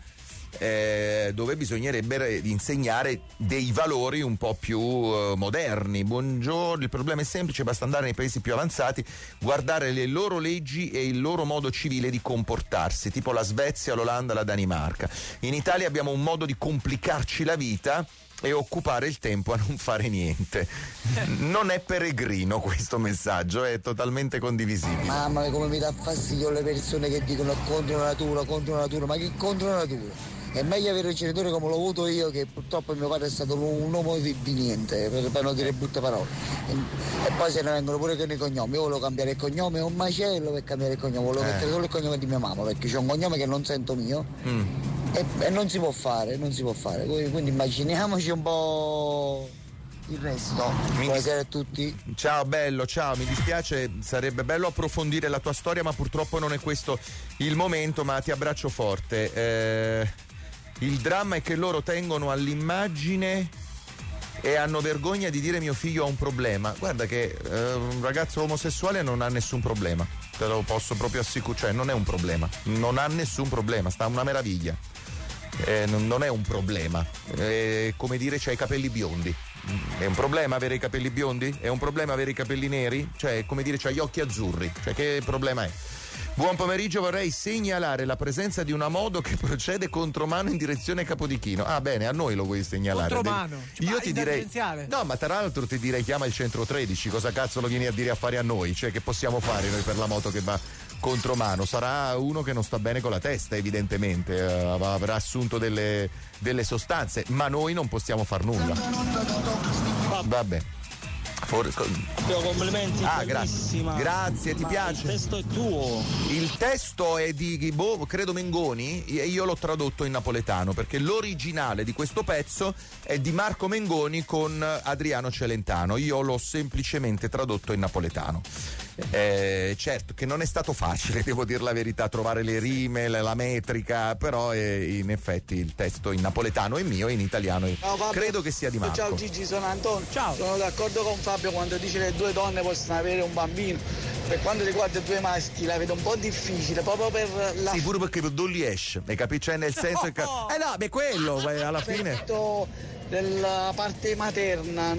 Eh, dove bisognerebbe insegnare dei valori un po' più eh, moderni. Buongiorno, il problema è semplice, basta andare nei paesi più avanzati, guardare le loro leggi e il loro modo civile di comportarsi, tipo la Svezia, l'Olanda, la Danimarca. In Italia abbiamo un modo di complicarci la vita e occupare il tempo a non fare niente. Non è peregrino questo messaggio, è totalmente condivisibile. Mamma mia, come mi dà fastidio le persone che dicono contro la natura, contro la natura, ma che contro la natura? È meglio avere un genitore come l'ho avuto io, che purtroppo mio padre è stato un uomo di, di niente, per, per non dire brutte parole. E, e poi se ne vengono pure con i cognomi. Io volevo cambiare il cognome, è un macello per cambiare il cognome, volevo Eh. mettere solo il cognome di mia mamma, perché c'è un cognome che non sento mio. Mm. E, e non si può fare, non si può fare. Quindi, quindi immaginiamoci un po' il resto. Mi- Buonasera a tutti. Ciao bello, ciao, mi dispiace, sarebbe bello approfondire la tua storia, ma purtroppo non è questo il momento, ma ti abbraccio forte. Eh, il dramma è che loro tengono all'immagine e hanno vergogna di dire mio figlio ha un problema. Guarda che eh, un ragazzo omosessuale non ha nessun problema, te lo posso proprio assicurare, cioè non è un problema, non ha nessun problema, sta una meraviglia. Eh, non, non è un problema, è come dire c'hai i capelli biondi. È un problema avere i capelli biondi? È un problema avere i capelli neri? Cioè è come dire c'hai gli occhi azzurri, cioè che problema è? Buon pomeriggio, vorrei segnalare la presenza di una moto che procede contromano in direzione Capodichino. Ah bene, a noi lo vuoi segnalare? Contromano? Devi... Io Ma ti in direi tangenziale? no, ma tra l'altro ti direi chiama il centro tredici, cosa cazzo lo vieni a dire a fare a noi? Cioè che possiamo fare noi per la moto che va contromano? Sarà uno che non sta bene con la testa, evidentemente, eh, avrà assunto delle, delle sostanze, ma noi non possiamo far nulla. Vabbè. For... complimenti. Ah, grazie. Grazie, ti Ma piace? Il testo è tuo. Il testo è di boh, credo Mengoni, e io l'ho tradotto in napoletano, perché l'originale di questo pezzo è di Marco Mengoni con Adriano Celentano. Io l'ho semplicemente tradotto in napoletano. Eh, certo che non è stato facile, devo dire la verità, trovare le rime, la, la metrica, però eh, in effetti il testo in napoletano è mio e in italiano è... Ciao, Fabio. credo che sia di Marco. Ciao Gigi, sono Antonio. Ciao. Sono d'accordo con Fabio quando dice che due donne possono avere un bambino. Per quanto riguarda i due maschi la vedo un po' difficile, proprio per la... Sì, pure perché non li esce, hai capito? Cioè nel senso che... Eh no, beh quello, beh, alla fine... della parte materna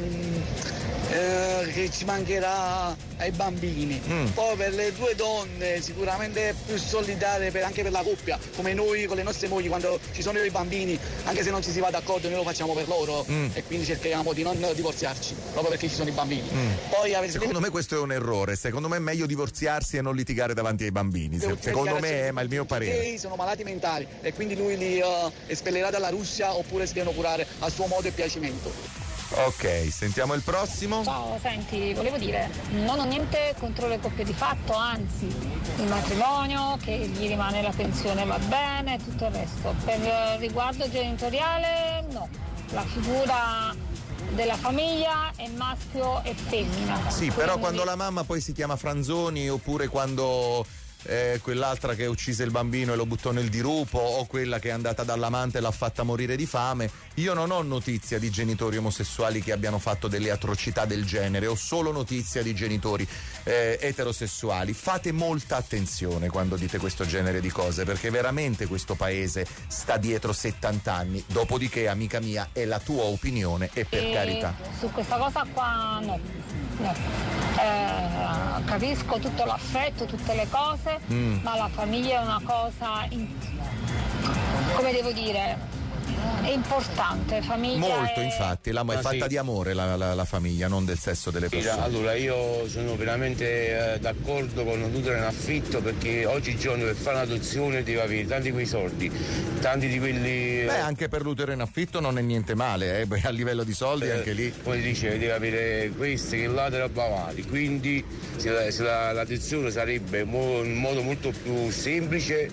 eh, che ci mancherà ai bambini. Mm. Poi per le due donne sicuramente è più solidale per, anche per la coppia, come noi con le nostre mogli quando ci sono i bambini, anche se non ci si va d'accordo noi lo facciamo per loro Mm. e quindi cerchiamo di non divorziarci proprio perché ci sono i bambini. Mm. Poi avete Secondo me questo è un errore, secondo me è meglio divorziarsi e non litigare davanti ai bambini, Se- secondo me è, ma è il mio I parere. gay sono malati mentali e quindi lui li uh, espellerà dalla Russia oppure si devono curare a suo modo e piacimento. Ok, sentiamo il prossimo. Ciao, senti, volevo dire, non ho niente contro le coppie di fatto, anzi, il matrimonio, che gli rimane la pensione va bene, tutto il resto. Per eh, riguardo genitoriale, no. La figura della famiglia è maschio e femmina. Sì, però Quindi- quando la mamma poi si chiama Franzoni, oppure quando eh, quell'altra che uccise il bambino e lo buttò nel dirupo, o quella che è andata dall'amante e l'ha fatta morire di fame, io non ho notizia di genitori omosessuali che abbiano fatto delle atrocità del genere, ho solo notizia di genitori eh, eterosessuali. Fate molta attenzione quando dite questo genere di cose, perché veramente questo paese sta dietro settanta anni. Dopodiché, amica mia, è la tua opinione e per E carità. su questa cosa qua no, no. Eh, capisco tutto l'affetto, tutte le cose, Mm. ma la famiglia è una cosa, in- come devo dire, è importante. Famiglia Molto, è... infatti, la, è Ah, fatta sì. di amore la, la- la famiglia, non del sesso delle persone. Allora io sono veramente eh, d'accordo con l'utero in affitto, perché oggigiorno per fare un'adozione devi avere tanti quei soldi, tanti di quelli eh, Beh, anche per l'utero in affitto non è niente male, eh, beh, a livello di soldi anche lì. come dice, devi avere queste che là roba avanti, quindi se, la- se la- l'adozione sarebbe mo- in modo molto più semplice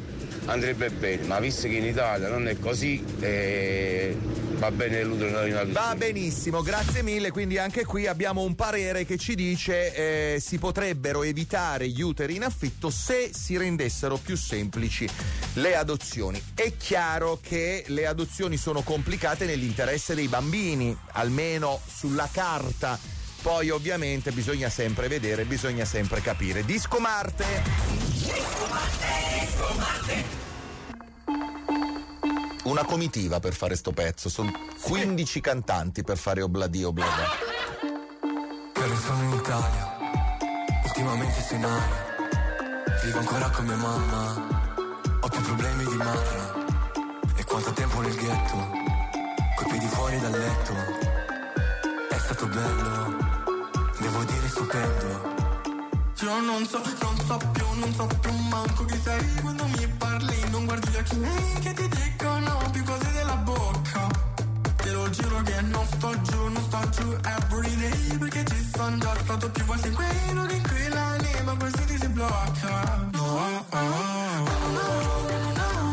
andrebbe bene, ma visto che in Italia non è così, eh, va bene l'utero in adozione. Va benissimo, grazie mille. Quindi anche qui abbiamo un parere che ci dice eh, si potrebbero evitare gli uteri in affitto se si rendessero più semplici le adozioni. È chiaro che le adozioni sono complicate nell'interesse dei bambini, almeno sulla carta. Poi ovviamente bisogna sempre vedere, bisogna sempre capire. Disco Marte. Disco Marte, Disco Marte. Una comitiva per fare sto pezzo, sono quindici cantanti per fare Obladi Oblada. Che sono in Italia, ultimamente sei in aria. Vivo ancora con mia mamma, ho più problemi di madre. E quanto tempo nel ghetto, coi piedi fuori dal letto. È stato bello, devo dire stupendo. Io non so, non so più, non so più manco chi sei. Quando mi parli non guardi gli occhi miei che ti dicono più cose della bocca. Te lo giuro che non sto giù, non sto giù everyday, perché ci sono già stato più volte in quei luoghi in cui l'anima quasi ti si blocca. No, oh, oh, no, no, no.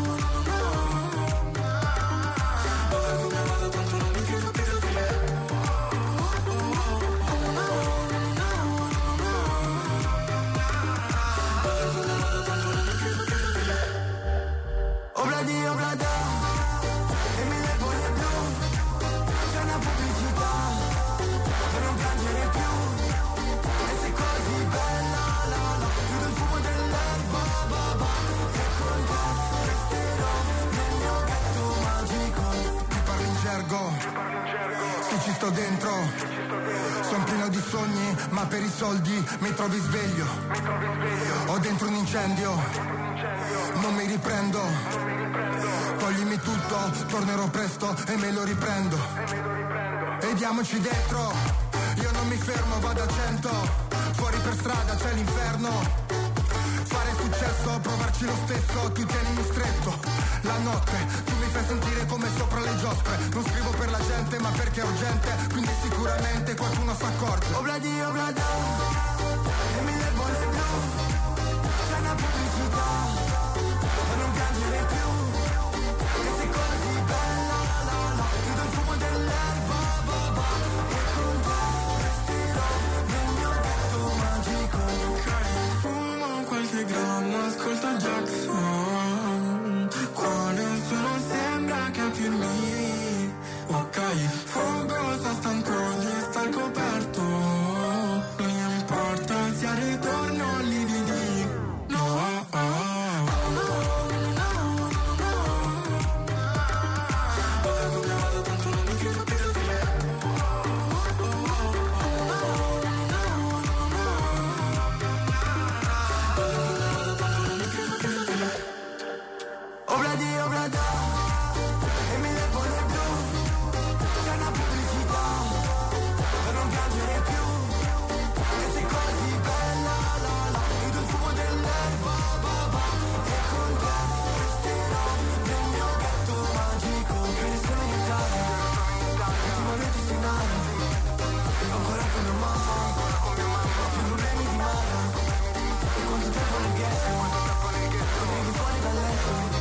Obladi, oblada, e mi levo le blu. C'è una pubblicità per non piangere più. E sei così bella, la la, chiudo il fumo dell'erba, ba ba. E con te resterò nel mio ghetto magico. Ti parlo in gergo, sì ci sto dentro. Sono pieno di sogni, ma per i soldi mi trovi sveglio. Ho dentro un incendio, non mi riprendo. Toglimi tutto, tornerò presto e me lo riprendo. E diamoci dentro, io non mi fermo, vado a cento. Fuori per strada c'è l'inferno. Fare successo, provarci lo stesso, tu tienimi stretto. La notte, tu mi fai sentire come sopra le giostre. Non scrivo per la gente, ma perché è urgente. Quindi sicuramente qualcuno s'accorge. Obladi, oblada, e mi levo le blu. C'è una pubblicità per non piangere più. E sei così bella, la la, chiudo il fumo dell'erba, ba ba. E con te resterò nel mio ghetto magico. Ok, fumo qualche grammo, ascolta Jackson. Qua nessuno sembra capirmi. Ok, fogosa stanco di star coperto. Non mi importa se al ritorno lividi. No, oh, oh. Obladi, oblada, e mi levo le blu. C'è una pubblicità per non piangere più. E sei così bella, la la, chiudo il fumo dell'erba, ba ba. E con te resterò nel mio ghetto magico. Che ne sono in Italia, ultimamente sei in aria. Vivo ancora con mia mamma, ho più problemi di madre. E quanto tempo nel ghetto, vivi fuori dal letto.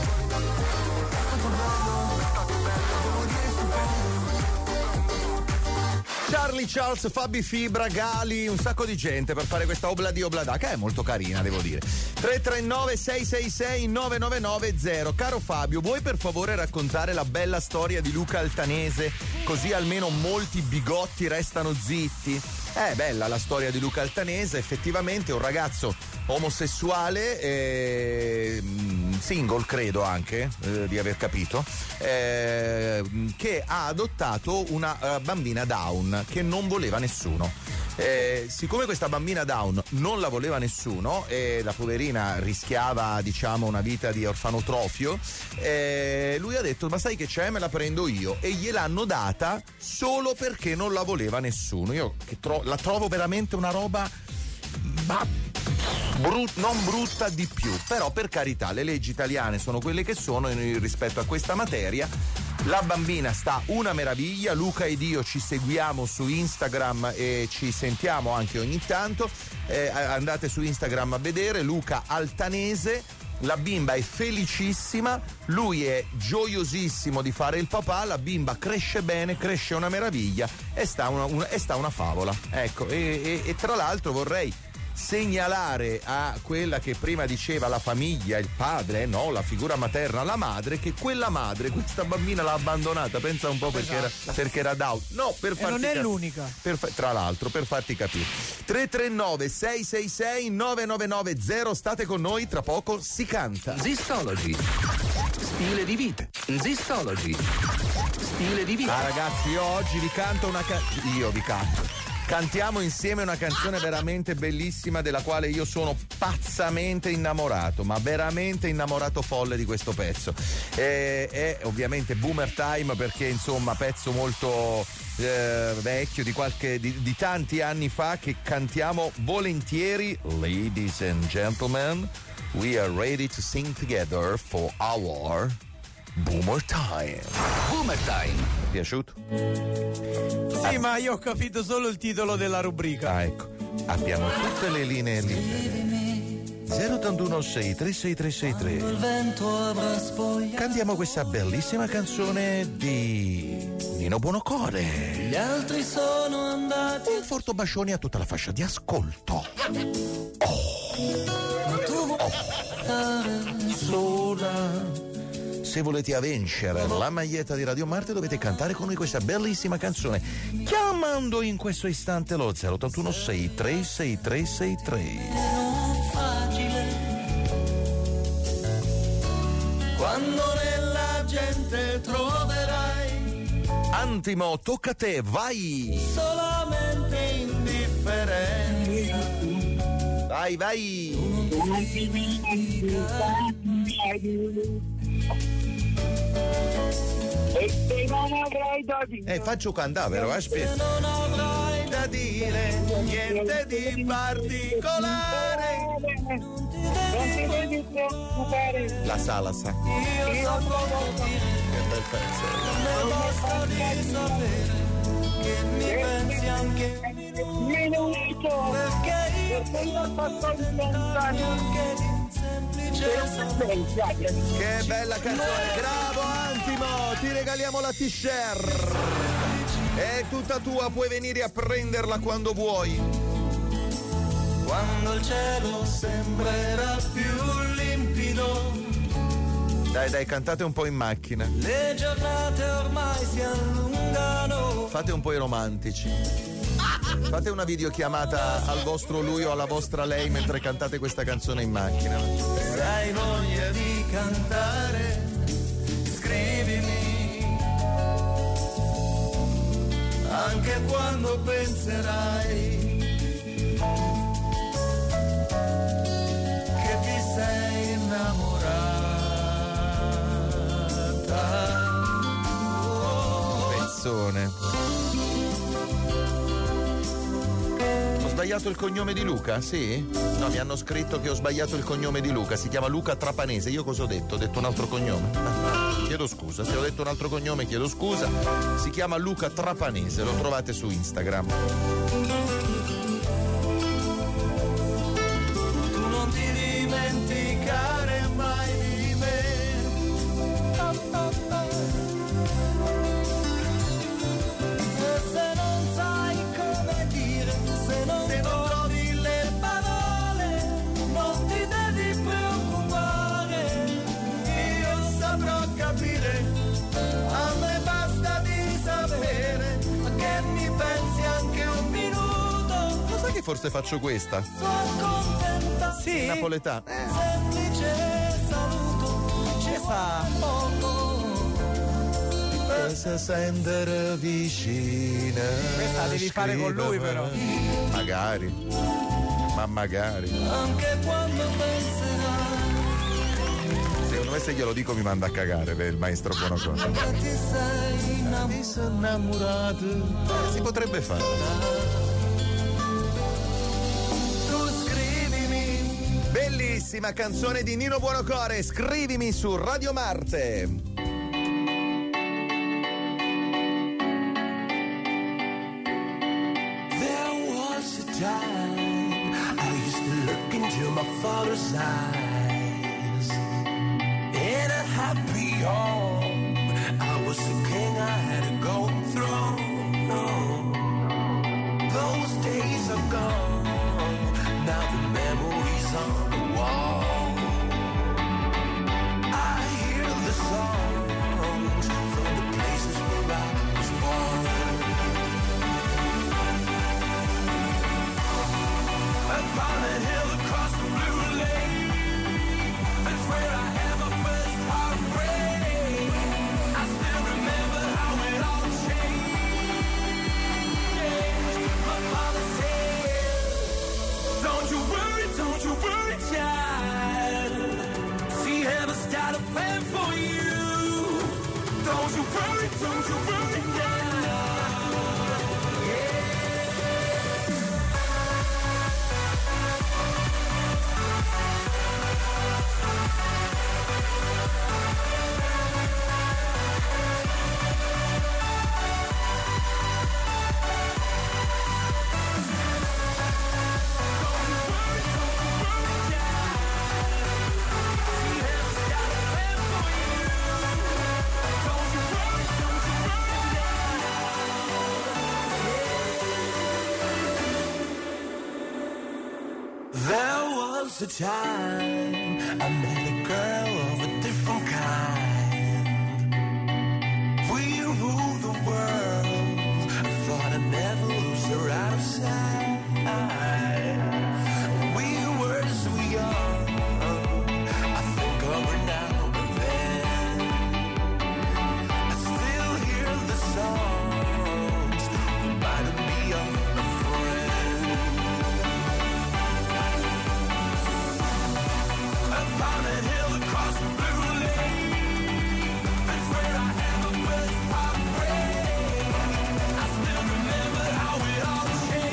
Charlie Charles, Fabi Fibra, Gali, un sacco di gente per fare questa Obladi Oblada, che è molto carina, devo dire. tre tre nove sei sei sei nove nove nove zero. Caro Fabio, vuoi per favore raccontare la bella storia di Luca Altanese, così almeno molti bigotti restano zitti? È bella la storia di Luca Altanese, effettivamente un ragazzo omosessuale, eh, single credo anche, eh, di aver capito, eh, che ha adottato una uh, bambina Down che non voleva nessuno. Eh, siccome questa bambina Down non la voleva nessuno e la poverina rischiava, diciamo, una vita di orfanotrofio, eh, lui ha detto: ma sai che c'è, me la prendo io, e gliel'hanno data solo perché non la voleva nessuno. Io che tro- la trovo veramente una roba ma brut- non brutta di più, però per carità le leggi italiane sono quelle che sono rispetto a questa materia. La bambina sta una meraviglia, Luca ed io ci seguiamo su Instagram e ci sentiamo anche ogni tanto, eh, andate su Instagram a vedere Luca Altanese. la bimba è felicissima, lui è gioiosissimo di fare il papà, la bimba cresce bene, cresce una meraviglia e sta una, una, e sta una favola. Ecco, e, e, e tra l'altro vorrei segnalare a quella che prima diceva la famiglia, il padre, no, la figura materna, la madre, che quella madre, questa bambina l'ha abbandonata, pensa un po' perché esatto. era, perché era down. No, per e farti non è cap- l'unica. Per fa- tra l'altro, per farti capire. tre tre nove sei sei sei nove nove nove zero, state con noi, tra poco si canta. Zistology. Stile di vita. Zistology. Stile di vita. Ah ragazzi, io oggi vi canto una ca- io vi canto. Cantiamo insieme una canzone veramente bellissima della quale io sono pazzamente innamorato, ma veramente innamorato folle di questo pezzo. E, è ovviamente Boomer Time perché insomma pezzo molto eh, vecchio di, qualche, di, di tanti anni fa che cantiamo volentieri. Ladies and gentlemen, we are ready to sing together for our Boomer Time. Boomer Time. Ti è piaciuto? Sì, ma io ho capito solo il titolo della rubrica. Ah, ecco. Abbiamo tutte le linee libere. zero ottantuno sei tre sei tre sei tre. Cantiamo questa bellissima canzone di Nino Buonocore. Gli altri sono andati. Un forte bacione a tutta la fascia di ascolto. Ma tu vuoi stare sola. Se volete vincere la maglietta di Radio Marte dovete cantare con noi questa bellissima canzone chiamando in questo istante lo zero ottantuno sei tre sei tre sei tre. facile quando nella gente troverai Antimo, tocca a te, vai! solamente indifferenza. Vai, vai! E se non avrai da dire, Eh, faccio cantare, però, aspetta. non avrai Da dire niente di particolare. non ti devi preoccupare. La sa, la sa. Io saprò dire Che bel pezzo. me basta di sapere che mi pensi anche un minuto, perché io sono fatto instantáneo anche di un semplice sapere. Che bella canzone, bravo Antimo, ti regaliamo la t-shirt. È tutta tua, puoi venire a prenderla quando vuoi. Quando il cielo sembrerà più limpido, Dai, dai, cantate un po' in macchina. le giornate ormai si allungano. Fate un po' i romantici. Fate una videochiamata al vostro lui o alla vostra lei mentre cantate questa canzone in macchina. Se hai voglia di cantare, scrivimi. Anche quando penserai che ti sei innamorata. Pezzone. Ho sbagliato il cognome di Luca? Sì? No, mi hanno scritto che ho sbagliato il cognome di Luca. Si chiama Luca Trapanese. Io cosa ho detto? Ho detto un altro cognome. Chiedo scusa. Se ho detto un altro cognome, chiedo scusa. Si chiama Luca Trapanese. Lo trovate su Instagram. Tu non ti dimenticare mai di me. Oh, oh, oh. E se non sai come dire, se non, se non trovi le parole, non ti devi preoccupare. Io saprò capire. A me basta di sapere che mi pensi anche un minuto. Ma sai che forse faccio questa? Sono contenta. Sì. Napoletana. Semplice saluto, ci fa poco Per se sentire vicina. Questa devi fare con lui, però. Magari. Ma magari. anche quando penserai Secondo me se glielo dico mi manda a cagare per il maestro Buonocore. che ti sei innamorato. Eh, si potrebbe fare. Tu scrivimi. Bellissima canzone di Nino Buonocore. Scrivimi su Radio Marte. There was a time I used to look into my father's eyes happy home. I was a king, I had to go through. Those days are gone, now the memories on the wall. I hear the songs from the places where I was born. Upon a hill across the blue lake, that's where I had my first heartbreak. I still remember how it all changed. My father said, don't you worry, don't you worry, child. See, heaven's got a plan for you. Don't you worry, don't you worry now. There was a time I met a girl of a different kind. We ruled the world. I thought I'd never lose her out of sight. We were so young. I think of her now and then. I still hear the songs reminding me of a friend. Upon a hill across the blue lake, that's where I had my first heartbreak. I still remember how it all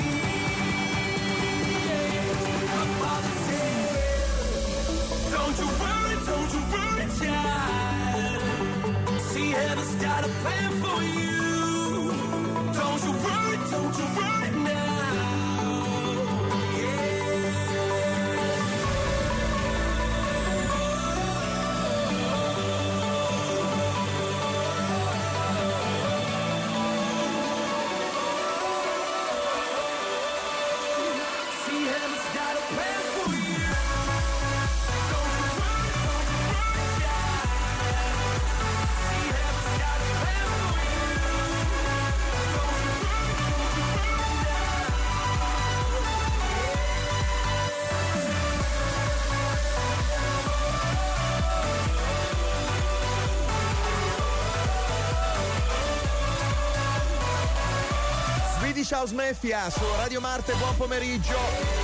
changed. My father said, don't you worry, don't you worry, child. See, heaven's got a plan for you. Don't you worry, don't you worry now. Swedish House Mafia su Radio Marte, buon pomeriggio.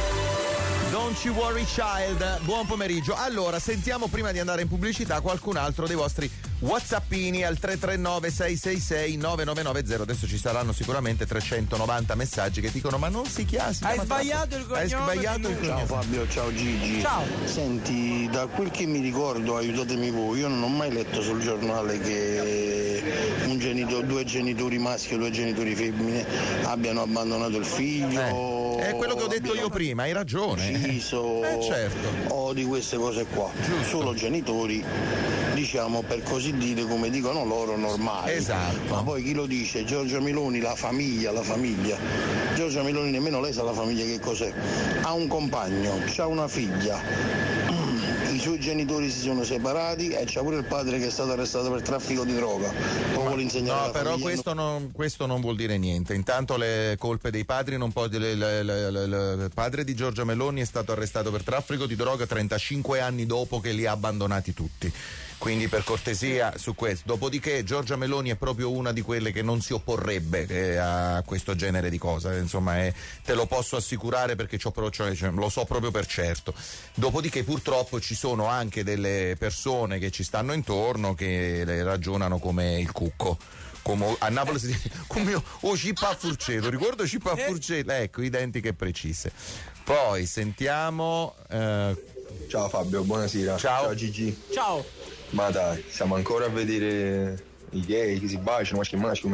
Don't you worry child, buon pomeriggio. Allora, sentiamo prima di andare in pubblicità qualcun altro dei vostri whatsappini al tre tre nove sei sei sei nove nove nove zero. Adesso ci saranno sicuramente trecentonovanta messaggi che dicono ma non si chiama. Si Hai chiama sbagliato il cognome. Hai sbagliato il cognome. Ciao Fabio, ciao Gigi. Ciao. Senti, da quel che mi ricordo, aiutatemi voi, io non ho mai letto sul giornale che un genito, due genitori maschi o due genitori femmine abbiano abbandonato il figlio. Eh, è quello che ho detto io prima, hai ragione. Ucciso, eh, certo. O di queste cose qua. Giusto. Solo genitori, diciamo per così dire, come dicono loro, normali. Esatto. Ma poi chi lo dice? Giorgia Meloni, la famiglia, la famiglia. Giorgia Meloni nemmeno lei sa la famiglia che cos'è. Ha un compagno, c'ha una figlia. I suoi genitori si sono separati e c'è pure il padre che è stato arrestato per traffico di droga. Poi vuole insegnare no, però famiglia. questo non, questo non vuol dire niente. Intanto le colpe dei padri non può dire. Il padre di Giorgia Meloni è stato arrestato per traffico di droga trentacinque anni dopo che li ha abbandonati tutti. Quindi per cortesia su questo. Dopodiché Giorgia Meloni è proprio una di quelle che non si opporrebbe eh, a questo genere di cose, insomma è, te lo posso assicurare perché c'ho, cioè, cioè, lo so proprio per certo. Dopodiché purtroppo ci sono anche delle persone che ci stanno intorno che le ragionano come il cucco. Come a Napoli si dice come oh Cippa a Furceto, ricordo Cippa a Furceto, ecco, identiche e precise. Poi sentiamo eh... Ciao Fabio, buonasera. Ciao. Ciao Gigi. Ciao. Ma dai, siamo ancora a vedere i gay che si baciano, maschi e maschi, come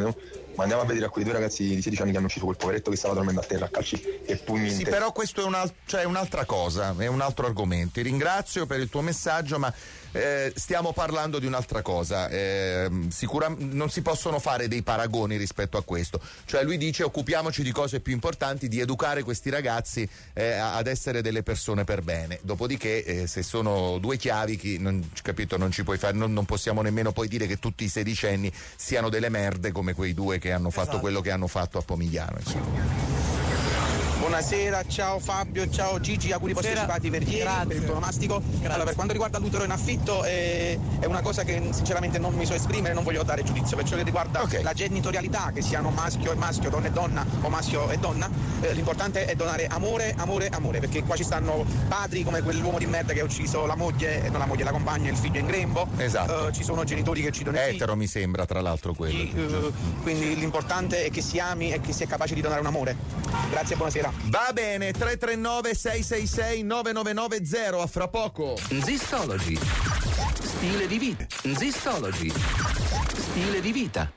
Ma andiamo a vedere a quei due ragazzi di sedici anni che hanno ucciso quel poveretto che stava dormendo a terra a calci e pugni in Sì, testa. però questo è, un al- cioè un'altra cosa, è un altro argomento. Ti ringrazio per il tuo messaggio, ma eh, stiamo parlando di un'altra cosa. Eh, sicuramente non si possono fare dei paragoni rispetto a questo. Cioè lui dice occupiamoci di cose più importanti, di educare questi ragazzi eh, ad essere delle persone per bene. Dopodiché eh, se sono due chiavi, chi, non, capito, non ci puoi fare, non, non possiamo nemmeno poi dire che tutti i sedicenni siano delle merde come quei due che hanno fatto Esatto. quello che hanno fatto a Pomigliano, insomma. Buonasera, ciao Fabio, ciao Gigi, auguri posticippati per ieri, per il pronomastico. Allora, per quanto riguarda l'utero in affitto eh, è una cosa che sinceramente non mi so esprimere, non voglio dare giudizio. Per ciò che riguarda okay. la genitorialità, che siano maschio e maschio, donna e donna o maschio e donna, eh, l'importante è donare amore, amore, amore, perché qua ci stanno padri come quell'uomo di merda che ha ucciso la moglie, non la moglie, la compagna e il figlio in grembo. Esatto. Eh, ci sono genitori che uccidono i figli. Etero mi sembra, tra l'altro, quello. Eh, quindi l'importante è che si ami e che si è capaci di donare un amore. Grazie e buonasera. Va bene, tre tre nove sei sei sei nove nove nove zero, a fra poco. Zistology. Stile di vita. Zistology. Stile di vita.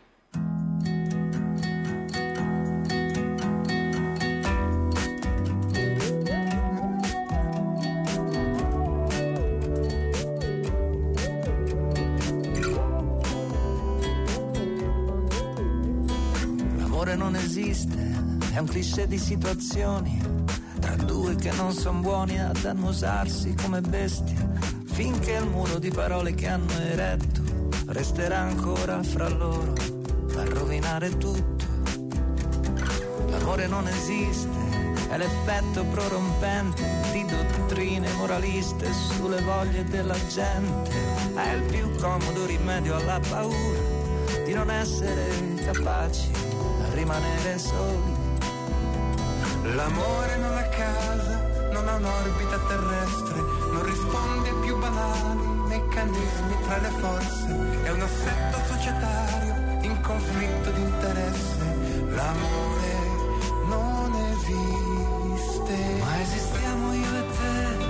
L'amore non esiste, è un cliché di situazioni tra due che non son buoni ad annusarsi come bestie, finché il muro di parole che hanno eretto resterà ancora fra loro a rovinare tutto. L'amore non esiste, è l'effetto prorompente di dottrine moraliste sulle voglie della gente, è il più comodo rimedio alla paura di non essere capaci a rimanere soli. L'amore non ha casa, non ha un'orbita terrestre, non risponde ai più banali meccanismi tra le forze, è un assetto societario in conflitto di interesse. L'amore non esiste, ma esistiamo io e te,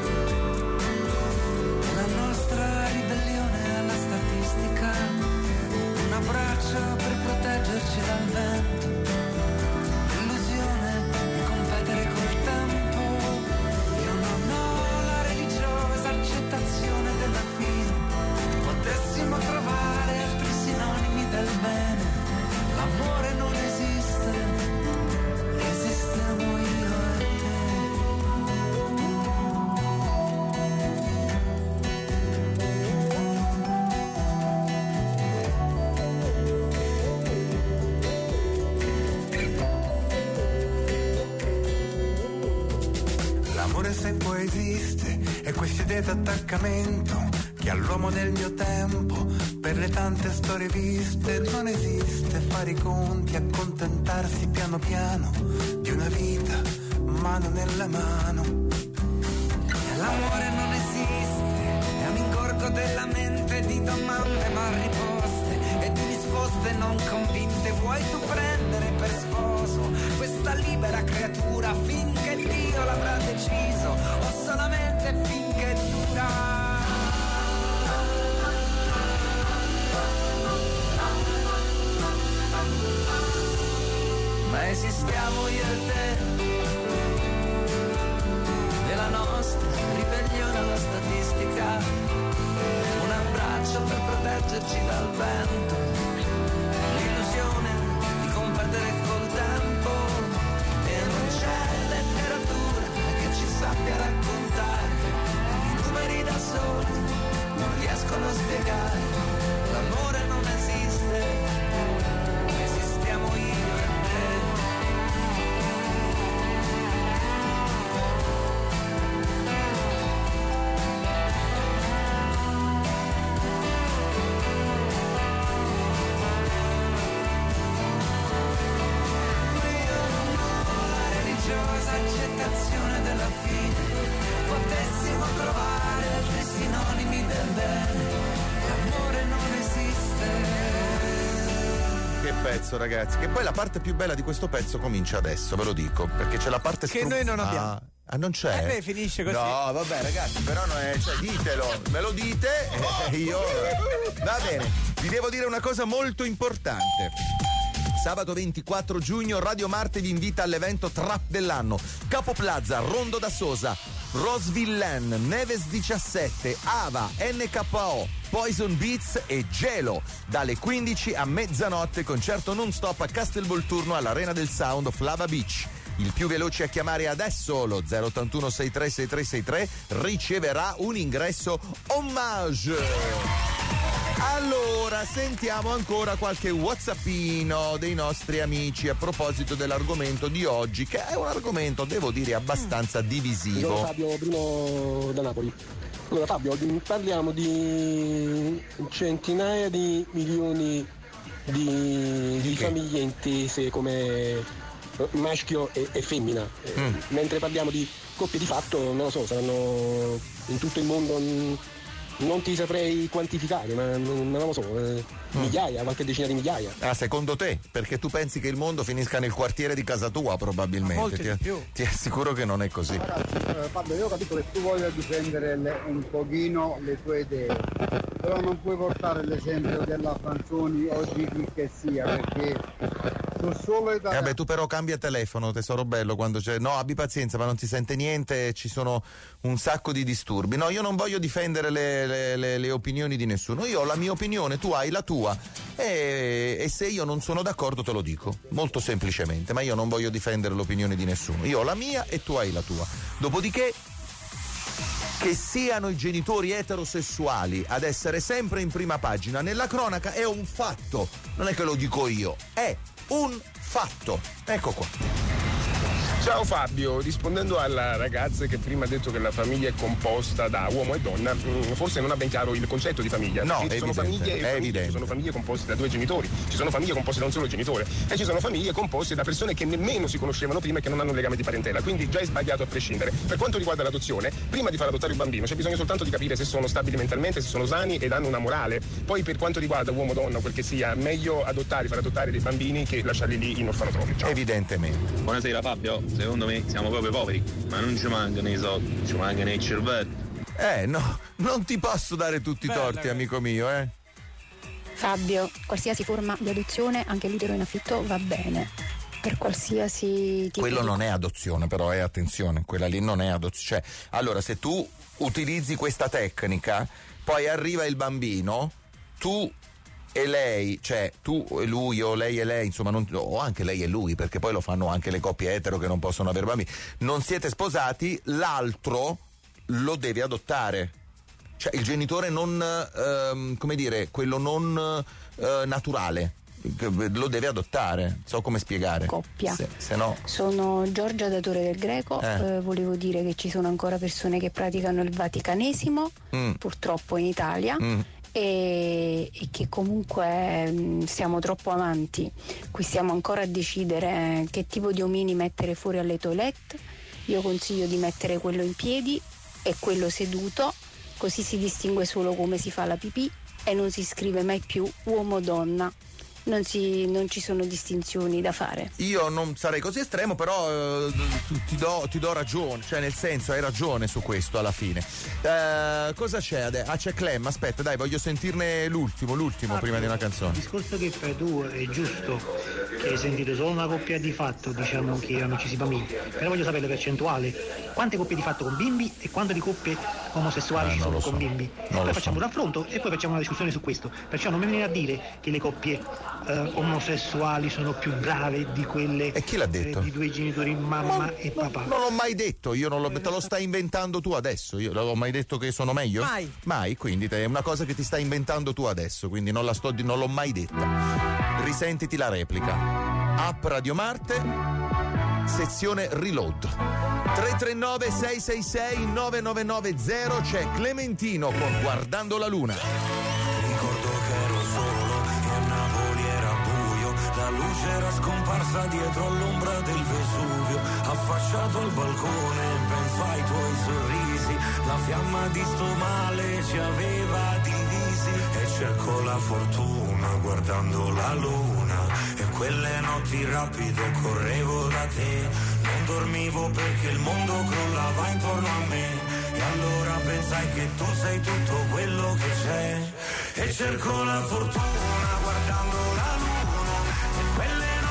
la nostra ribellione alla statistica, un abbraccio per proteggerci dal vento, potessimo trovare altri sinonimi del bene. L'amore non esiste, esistiamo io e te. L'amore se poi esiste è questa idea d'attaccamento che all'uomo del mio tempo, per le tante storie viste, non esiste fare i conti, accontentarsi piano piano di una vita, mano nella mano. L'amore non esiste, è un ingorgo della mente di domande mal riposte e di risposte non convinte. Vuoi tu prendere per sposo questa libera creatura finché Dio l'avrà deciso o solamente finché dura? Ma esistiamo io e te, nella nostra ribellione alla statistica, un abbraccio per proteggerci dal vento, l'illusione di competere col tempo, e non c'è letteratura che ci sappia raccontare, i numeri da soli non riescono a spiegare, l'amore non esiste, esistiamo io. Accettazione della fine, potessimo trovare altri sinonimi del bene, l'amore non esiste. Che pezzo, ragazzi, che poi la parte più bella di questo pezzo comincia adesso, ve lo dico, perché c'è la parte che stru- noi non abbiamo. Ah, ah, non c'è? Eh beh, finisce così. No, vabbè, ragazzi, però non è, cioè, ditelo, me lo dite e io va bene. Vi devo dire una cosa molto importante. Sabato ventiquattro giugno Radio Marte vi invita all'evento Trap dell'anno. Capo Plaza, Rondo da Sosa, Rosvillen, Neves diciassette, Ava, N K O, Poison Beats e Gelo. Dalle quindici a mezzanotte concerto non stop a Castelvolturno all'Arena del Sound of Lava Beach. Il più veloce a chiamare adesso, lo zero ottantuno sessantatré sessantatré sessantatré, riceverà un ingresso omaggio. Allora, sentiamo ancora qualche whatsappino dei nostri amici a proposito dell'argomento di oggi, che è un argomento, devo dire, abbastanza divisivo. Sono Fabio, Bruno da Napoli. Allora Fabio, parliamo di centinaia di milioni di, di famiglie intese come maschio e, e femmina, mm. mentre parliamo di coppie di fatto, non lo so, saranno in tutto il mondo, non ti saprei quantificare, ma non, non lo so, eh, mm. migliaia, qualche decina di migliaia. Ah, secondo te? Perché tu pensi che il mondo finisca nel quartiere di casa tua, probabilmente. Ti, di più. ti assicuro che non è così. Ragazzi, eh, Fabio, io ho capito che tu voglia difendere le, un pochino le tue idee, però non puoi portare l'esempio della Franzoni o di chi che sia, perché solo eh vabbè, tu però cambia telefono, tesoro bello, quando c'è. No, abbi pazienza, ma non si sente niente, ci sono un sacco di disturbi. No, io non voglio difendere le, le, le, le opinioni di nessuno. Io ho la mia opinione, tu hai la tua. E, e se io non sono d'accordo te lo dico, molto semplicemente, ma io non voglio difendere l'opinione di nessuno. Io ho la mia e tu hai la tua. Dopodiché, che siano i genitori eterosessuali ad essere sempre in prima pagina nella cronaca è un fatto, non è che lo dico io, è un fatto. Ecco qua. Ciao Fabio, rispondendo alla ragazza che prima ha detto che la famiglia è composta da uomo e donna, forse non ha ben chiaro il concetto di famiglia. No, ci sono famiglie e famiglie, ci sono famiglie composte da due genitori, ci sono famiglie composte da un solo genitore e ci sono famiglie composte da persone che nemmeno si conoscevano prima e che non hanno un legame di parentela, quindi già è sbagliato a prescindere. Per quanto riguarda l'adozione, prima di far adottare un bambino c'è bisogno soltanto di capire se sono stabili mentalmente, se sono sani ed hanno una morale. Poi per quanto riguarda uomo o donna, quel che sia, meglio adottare, far adottare dei bambini che lasciarli lì in orfanotrofi. Ciao. Evidentemente. Buonasera Fabio, secondo me siamo proprio poveri, ma non ci mancano i soldi, ci mancano i cervelli. Eh no, non ti posso dare tutti i torti, amico mio, eh. Fabio, qualsiasi forma di adozione, anche l'utero in affitto va bene, per qualsiasi tipo. Quello di... non è adozione, però, eh, attenzione, quella lì non è adozione. Cioè, allora, se tu utilizzi questa tecnica, poi arriva il bambino, tu e lei, cioè tu e lui o lei e lei, insomma, non, o anche lei e lui, perché poi lo fanno anche le coppie etero che non possono avere bambini, non siete sposati, l'altro lo deve adottare. Cioè il genitore non, ehm, come dire, quello non eh, naturale, lo deve adottare, so come spiegare. Coppia. Se, se no... Sono Giorgia Datore del Greco, eh. eh, volevo dire che ci sono ancora persone che praticano il vaticanesimo, mm. purtroppo in Italia. Mm. E, e che comunque mh, siamo troppo avanti. Qui stiamo ancora a decidere che tipo di omini mettere fuori alle toilette. Io consiglio di mettere quello in piedi e quello seduto, così si distingue solo come si fa la pipì e non si scrive mai più uomo-donna. Non, si, non ci sono distinzioni da fare. Io non sarei così estremo, però eh, ti, do, ti do ragione, cioè nel senso hai ragione su questo alla fine. Eh, cosa c'è adesso? Ah, c'è Clem, aspetta, dai, voglio sentirne l'ultimo, l'ultimo ah, prima di una canzone. Il discorso che fai tu è giusto, che hai sentito solo una coppia di fatto, diciamo che hanno ucciso i bambini, però voglio sapere la percentuale, quante coppie di fatto con bimbi e quante di coppie omosessuali eh, ci sono so. con bimbi. Non poi facciamo so. un raffronto e poi facciamo una discussione su questo, perciò non mi viene a dire che le coppie Uh, omosessuali sono più brave di quelle e chi l'ha detto? Eh, di due genitori, mamma Ma, e papà. Non l'ho mai detto, io non lo, te lo stai inventando tu adesso. Io l'ho mai detto che sono meglio? Mai. Mai, quindi è una cosa che ti stai inventando tu adesso, quindi non la sto non l'ho mai detta. Risentiti la replica. App Radio Marte, sezione Reload. tre tre nove sei sei sei nove nove nove zero, c'è Clementino con Guardando la Luna. Ricordo che ero solo e a Napoli era buio, la luce era scomparsa dietro all'ombra del Vesuvio, affacciato al balcone penso ai tuoi sorrisi, la fiamma di sto male ci aveva divisi e cerco la fortuna guardando la luna e quelle notti rapido correvo da te, non dormivo perché il mondo crollava intorno a me e allora pensai che tu sei tutto quello che c'è e cerco la fortuna guardando la luna e quelle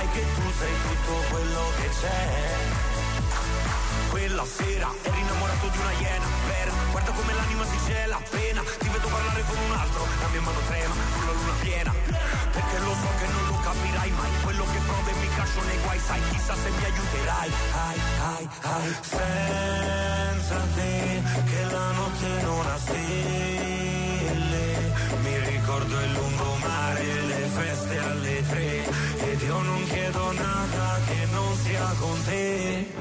che tu sei tutto quello che c'è. Quella sera eri innamorato di una iena vera, guarda come l'anima si gela appena ti vedo parlare con un altro, la mia mano trema con la luna piena, perché lo so che non lo capirai mai, quello che provo e mi caccio nei guai, sai chissà se mi aiuterai, ai, ai, ai. Senza te che la notte non ha stelle, mi ricordo il lungomare, le feste alle tre, ed io non chiedo nada che non sia con te.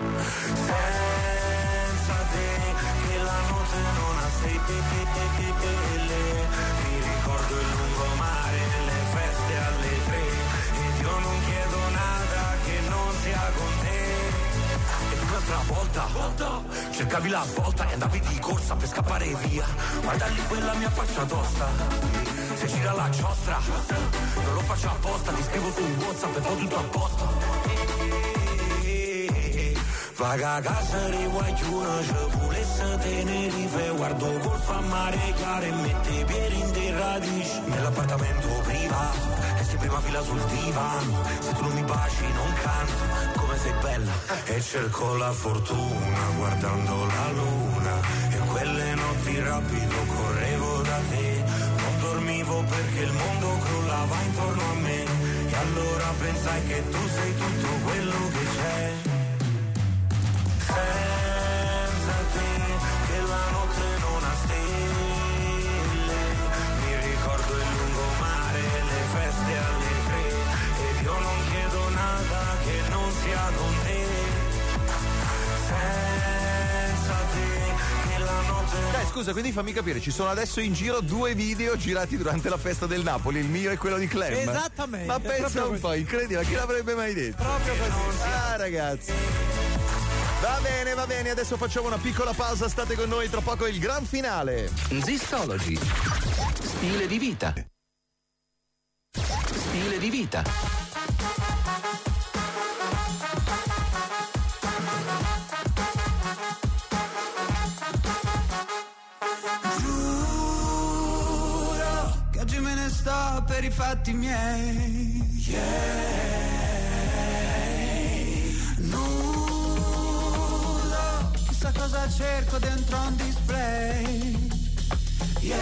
Senza te che la notte non ha stelle, mi ricordo il lungomare, le feste alle tre, ed io non chiedo nada che non sia con te. E un'altra volta, volta cercavi la svolta e andavi di corsa per scappare via, guarda lì quella mia faccia tosta, se gira la giostra non lo faccio apposta, ti scrivo su WhatsApp e poi tutto a posto. Vaga a casa di qualcuno, ci volesse Tenerife, guardo golfo a mare chiaro e mette i piedi in terra dici, nell'appartamento privato, resti in prima fila sul divano, se tu non mi baci non canto, come sei bella, e cerco la fortuna guardando la luna, e quelle notti rapido correvo da te, non dormivo perché il mondo crollava intorno a me, e allora pensai che tu sei tutto quello che c'è. Senza te che la notte non ha stelle, mi ricordo il lungomare, le feste alle tre, ed io non chiedo nada che non sia con te. Senza te che la notte. Dai, scusa, quindi fammi capire, ci sono adesso in giro due video girati durante la festa del Napoli, il mio e quello di Clem. Esattamente. Ma pensa un po', incredibile, chi l'avrebbe mai detto? Proprio così. Ah, ragazzi. Va bene, va bene, adesso facciamo una piccola pausa, state con noi, tra poco il gran finale. Zistology. Stile di vita. Stile di vita. Giuro che oggi me ne sto per i fatti miei. Yeah. Cosa cerco dentro un display, yeah.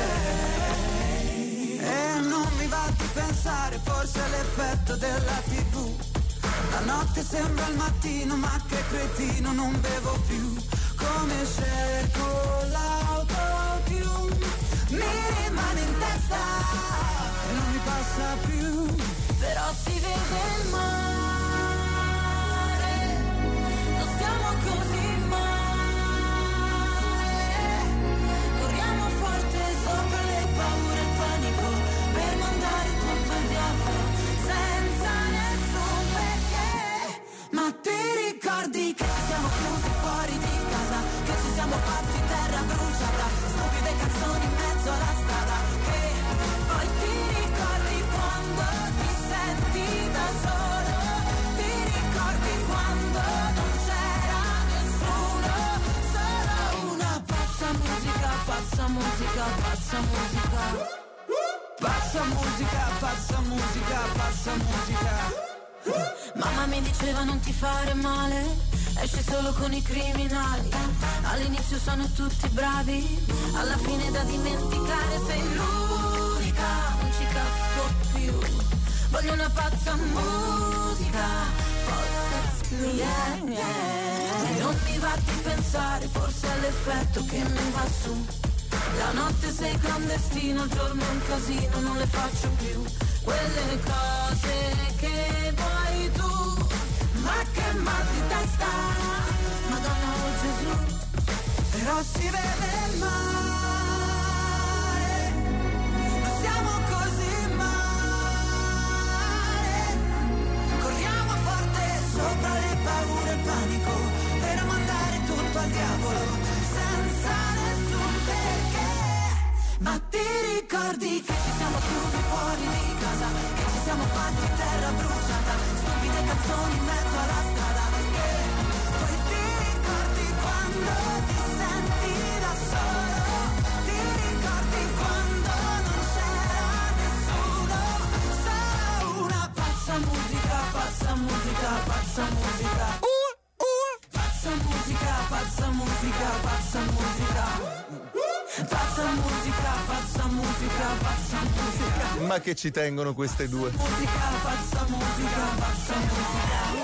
E non mi va di pensare, forse è l'effetto della tivù. La notte sembra il mattino, ma che cretino, non bevo più. Come cerco l'autotune, mi rimane in testa e non mi passa più. Però si vede il mare, non stiamo così male. Sopra le paure e il panico per mandare tutto al diavolo senza nessun perché. Ma ti ricordi che ci siamo chiusi fuori di casa, che ci siamo fatti terra bruciata, stupide canzoni in mezzo alla strada, che poi ti ricordi quando ti senti da solo, ti ricordi quando non c'era nessuno, solo una pazza musica, pazza musica, pazza musica, pazza musica, pazza musica, pazza musica. Mamma mi diceva non ti fare male, esci solo con i criminali, all'inizio sono tutti bravi, alla fine da dimenticare sei l'unica, non ci casco più, voglio una pazza musica, yeah, yeah. Non mi va di pensare, forse è l'effetto che mi va su. La notte sei clandestino, il giorno è un casino, non le faccio più quelle cose che vuoi tu. Ma che mal di testa, Madonna o Gesù, però si vede il mare, non siamo così male, corriamo forte sopra le paure e il panico per mandare tutto al diavolo senza nessun perché. Ma ti ricordi che ci siamo chiusi fuori di casa, che ci siamo fatti terra bruciata, stupide canzoni in mezzo alla strada, che poi ti ricordi quando ti senti da solo, ti ricordi quando non c'era nessuno, solo una pazza musica, pazza pazza musica, pazza musica, pazza musica. Pazza musica, pazza musica, pazza musica. Ma che ci tengono queste due. Musica, pazza musica, pazza musica.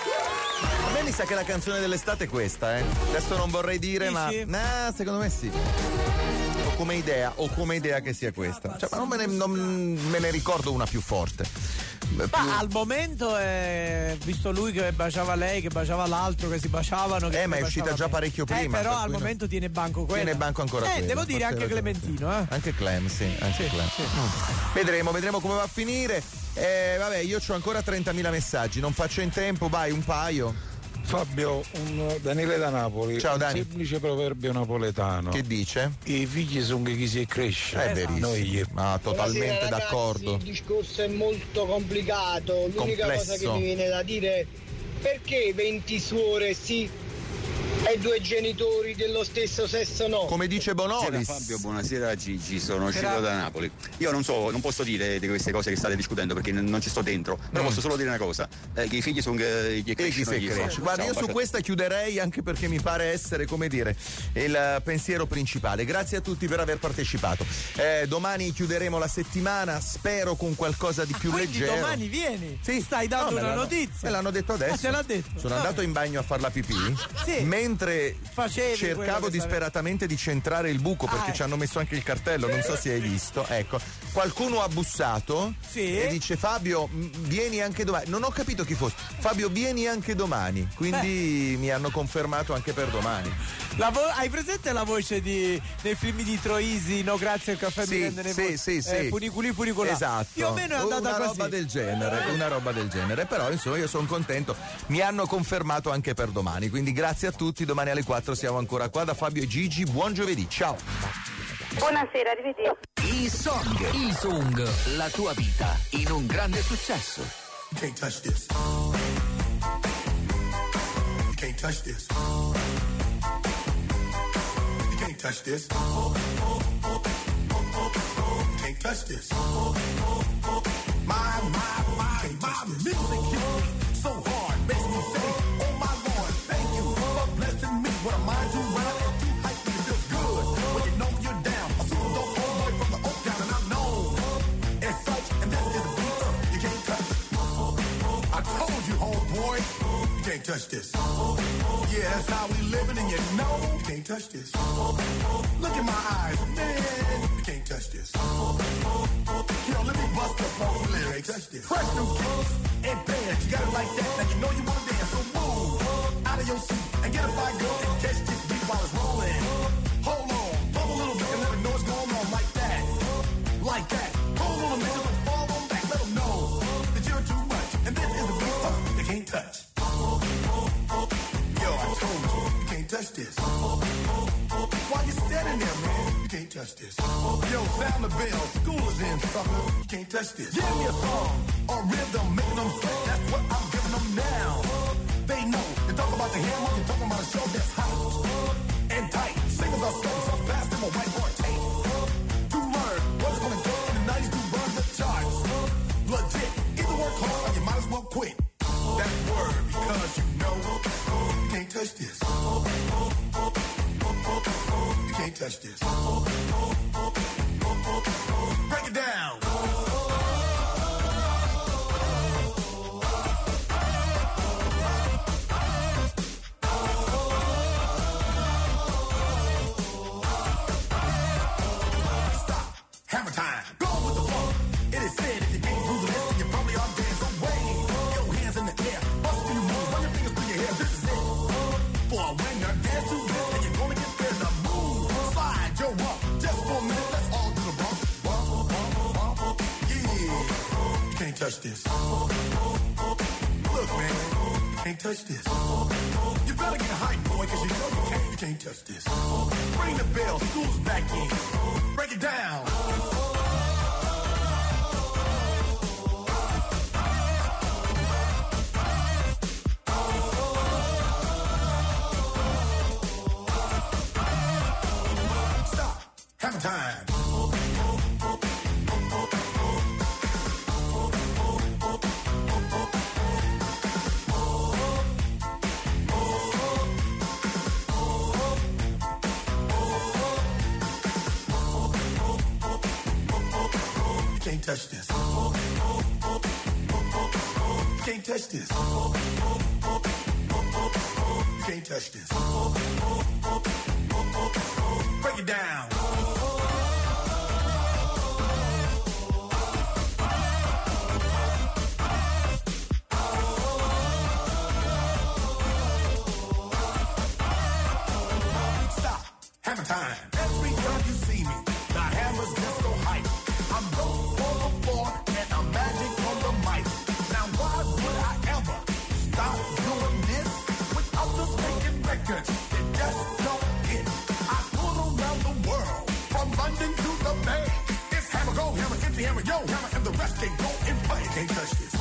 A me mi sa che la canzone dell'estate è questa, eh. Adesso non vorrei dire, Dici? ma nah, secondo me sì. O come idea, o come idea che sia questa. Cioè, ma non me ne, non me ne ricordo una più forte. Più... Ma al momento è visto lui che baciava lei, che baciava l'altro, che si baciavano. Che eh, ma è uscita già parecchio prima. Eh, però per al cui momento non... tiene banco quella. Tiene banco ancora Eh, quella. devo dire Forse anche Clementino, eh. Anche Clem, sì, anche Sì, Clem. sì. Mm. Vedremo, vedremo come va a finire. Eh, vabbè, io ho ancora trentamila messaggi, non faccio in tempo, vai, un paio. Fabio, un Daniele da Napoli. Ciao Dani. Un semplice proverbio napoletano. Che dice? I figli sono chi si cresce. È verissimo. Noi. Ma totalmente Buonasera, ragazzi, d'accordo. il discorso è molto complicato. L'unica Complesso. cosa che mi viene da dire è perché venti suore sì e due genitori dello stesso sesso no. Come dice Bonolis. Buonasera Fabio, buonasera Gigi, sono uscito Buonasera. da Napoli. Io non so, non posso dire di queste cose che state discutendo perché n- non ci sto dentro, però Mm. posso solo dire una cosa, eh, che i figli sono eh, gli E chi crescono. si gli cresce. sono. Guarda, Ciao, io su bacio. questa chiuderei anche perché mi pare essere, come dire, il pensiero principale. Grazie a tutti per aver partecipato. Eh, domani chiuderemo la settimana, spero con qualcosa di più Quindi leggero. domani vieni. Sì. Stai dando No, me una l'hanno- notizia. Me l'hanno detto adesso. Ah, te l'ha detto. Sono Vabbè. andato in bagno a far la pipì, Sì. mentre Facevi quello cercavo che disperatamente di centrare il buco perché Ah, ci hanno messo anche il cartello, non so se hai visto. Ecco, qualcuno ha bussato Sì. e dice Fabio, m- vieni anche domani. Non ho capito chi fosse. Fabio, vieni anche domani. Quindi mi hanno confermato anche per domani. La vo- hai presente la voce di, nei film di Troisi, no grazie al caffè Sì, mi rende sì, nervoso? sì, sì. Eh, funiculi funicolà. Esatto. Più o meno è andata una così. roba del genere, una roba del genere. Però insomma io sono contento. Mi hanno confermato anche per domani. Quindi grazie a tutti. Domani alle quattro siamo ancora qua da Fabio e Gigi. Buon giovedì. Ciao. Buonasera, arrivederci. I Song. I Song. La tua vita in un grande successo. You can't touch this. You can't touch this. You can't touch this. You can't touch this. My, my, my, my music hits me so hard, makes me say, oh my Lord, thank you for blessing me. What a mind too well and too hype, you feel good when you know you're down. A super dope homeboy from the Oak Town, and I'm known as such, and this is a beat up. You can't touch it. I told you, homeboy, you can't touch this. Yeah, that's how we living, and you know you can't touch this. Look in my eyes, man, you can't touch this. Yo, let me bust the phone lyrics. Fresh new kicks and bands, you got it like that. Now you know you wanna dance, so move out of your seat and get a fire girl and catch this beat while it's rolling. Hold on, pump a little bit and let them know what's going on like that, like that. Hold on a minute, don't fall on back, let them know that you're too much. And this is a beat uh, they can't touch. Yo, I told you, you can't touch this. Why you standing there, man? You can't touch this. Yo, sound the bell, school is in, sucker. You can't touch this. Give me a song or rhythm, making them sweat. That's what I'm giving them now. They know. You talk about the hammer, you're talking about a show that's hot and tight. Singles are so, so fast, I'm a whiteboard tape. To learn what's gonna go in the nineties to run the charts. Legit. Either work hard or you might as well quit. That word, because you know you can't touch this. You can't touch this. Break it down. Stop. Hammer time. Go with the flow. It is said if you can't do the list, then you probably are dead. So wave your hands in the air. Bust a few moves. Run your fingers through your hair. This is it. For a winner, dance to this, and you're gonna get there. Now move. Slide your up. Just for a minute, let's all do the bump. Bump, bump, bump. Yeah. You can't touch this. Look, man. You can't touch this. You better get hype, boy, cause you know you can't, you can't touch this. Ring the bell. School's back in. Break it down. Hammer time. can't touch this. Can't touch this. Can't touch this. Break it down. Stop. Hammer time. Every time you see me, the hammer's just so hype. I'm dope on the floor and I'm magic on the mic. Now why would I ever stop doing this with others making records that just don't hit? I tour around the world from London to the Bay. It's hammer, go hammer, empty hammer, yo hammer, and the rest can go and play. Can't touch this.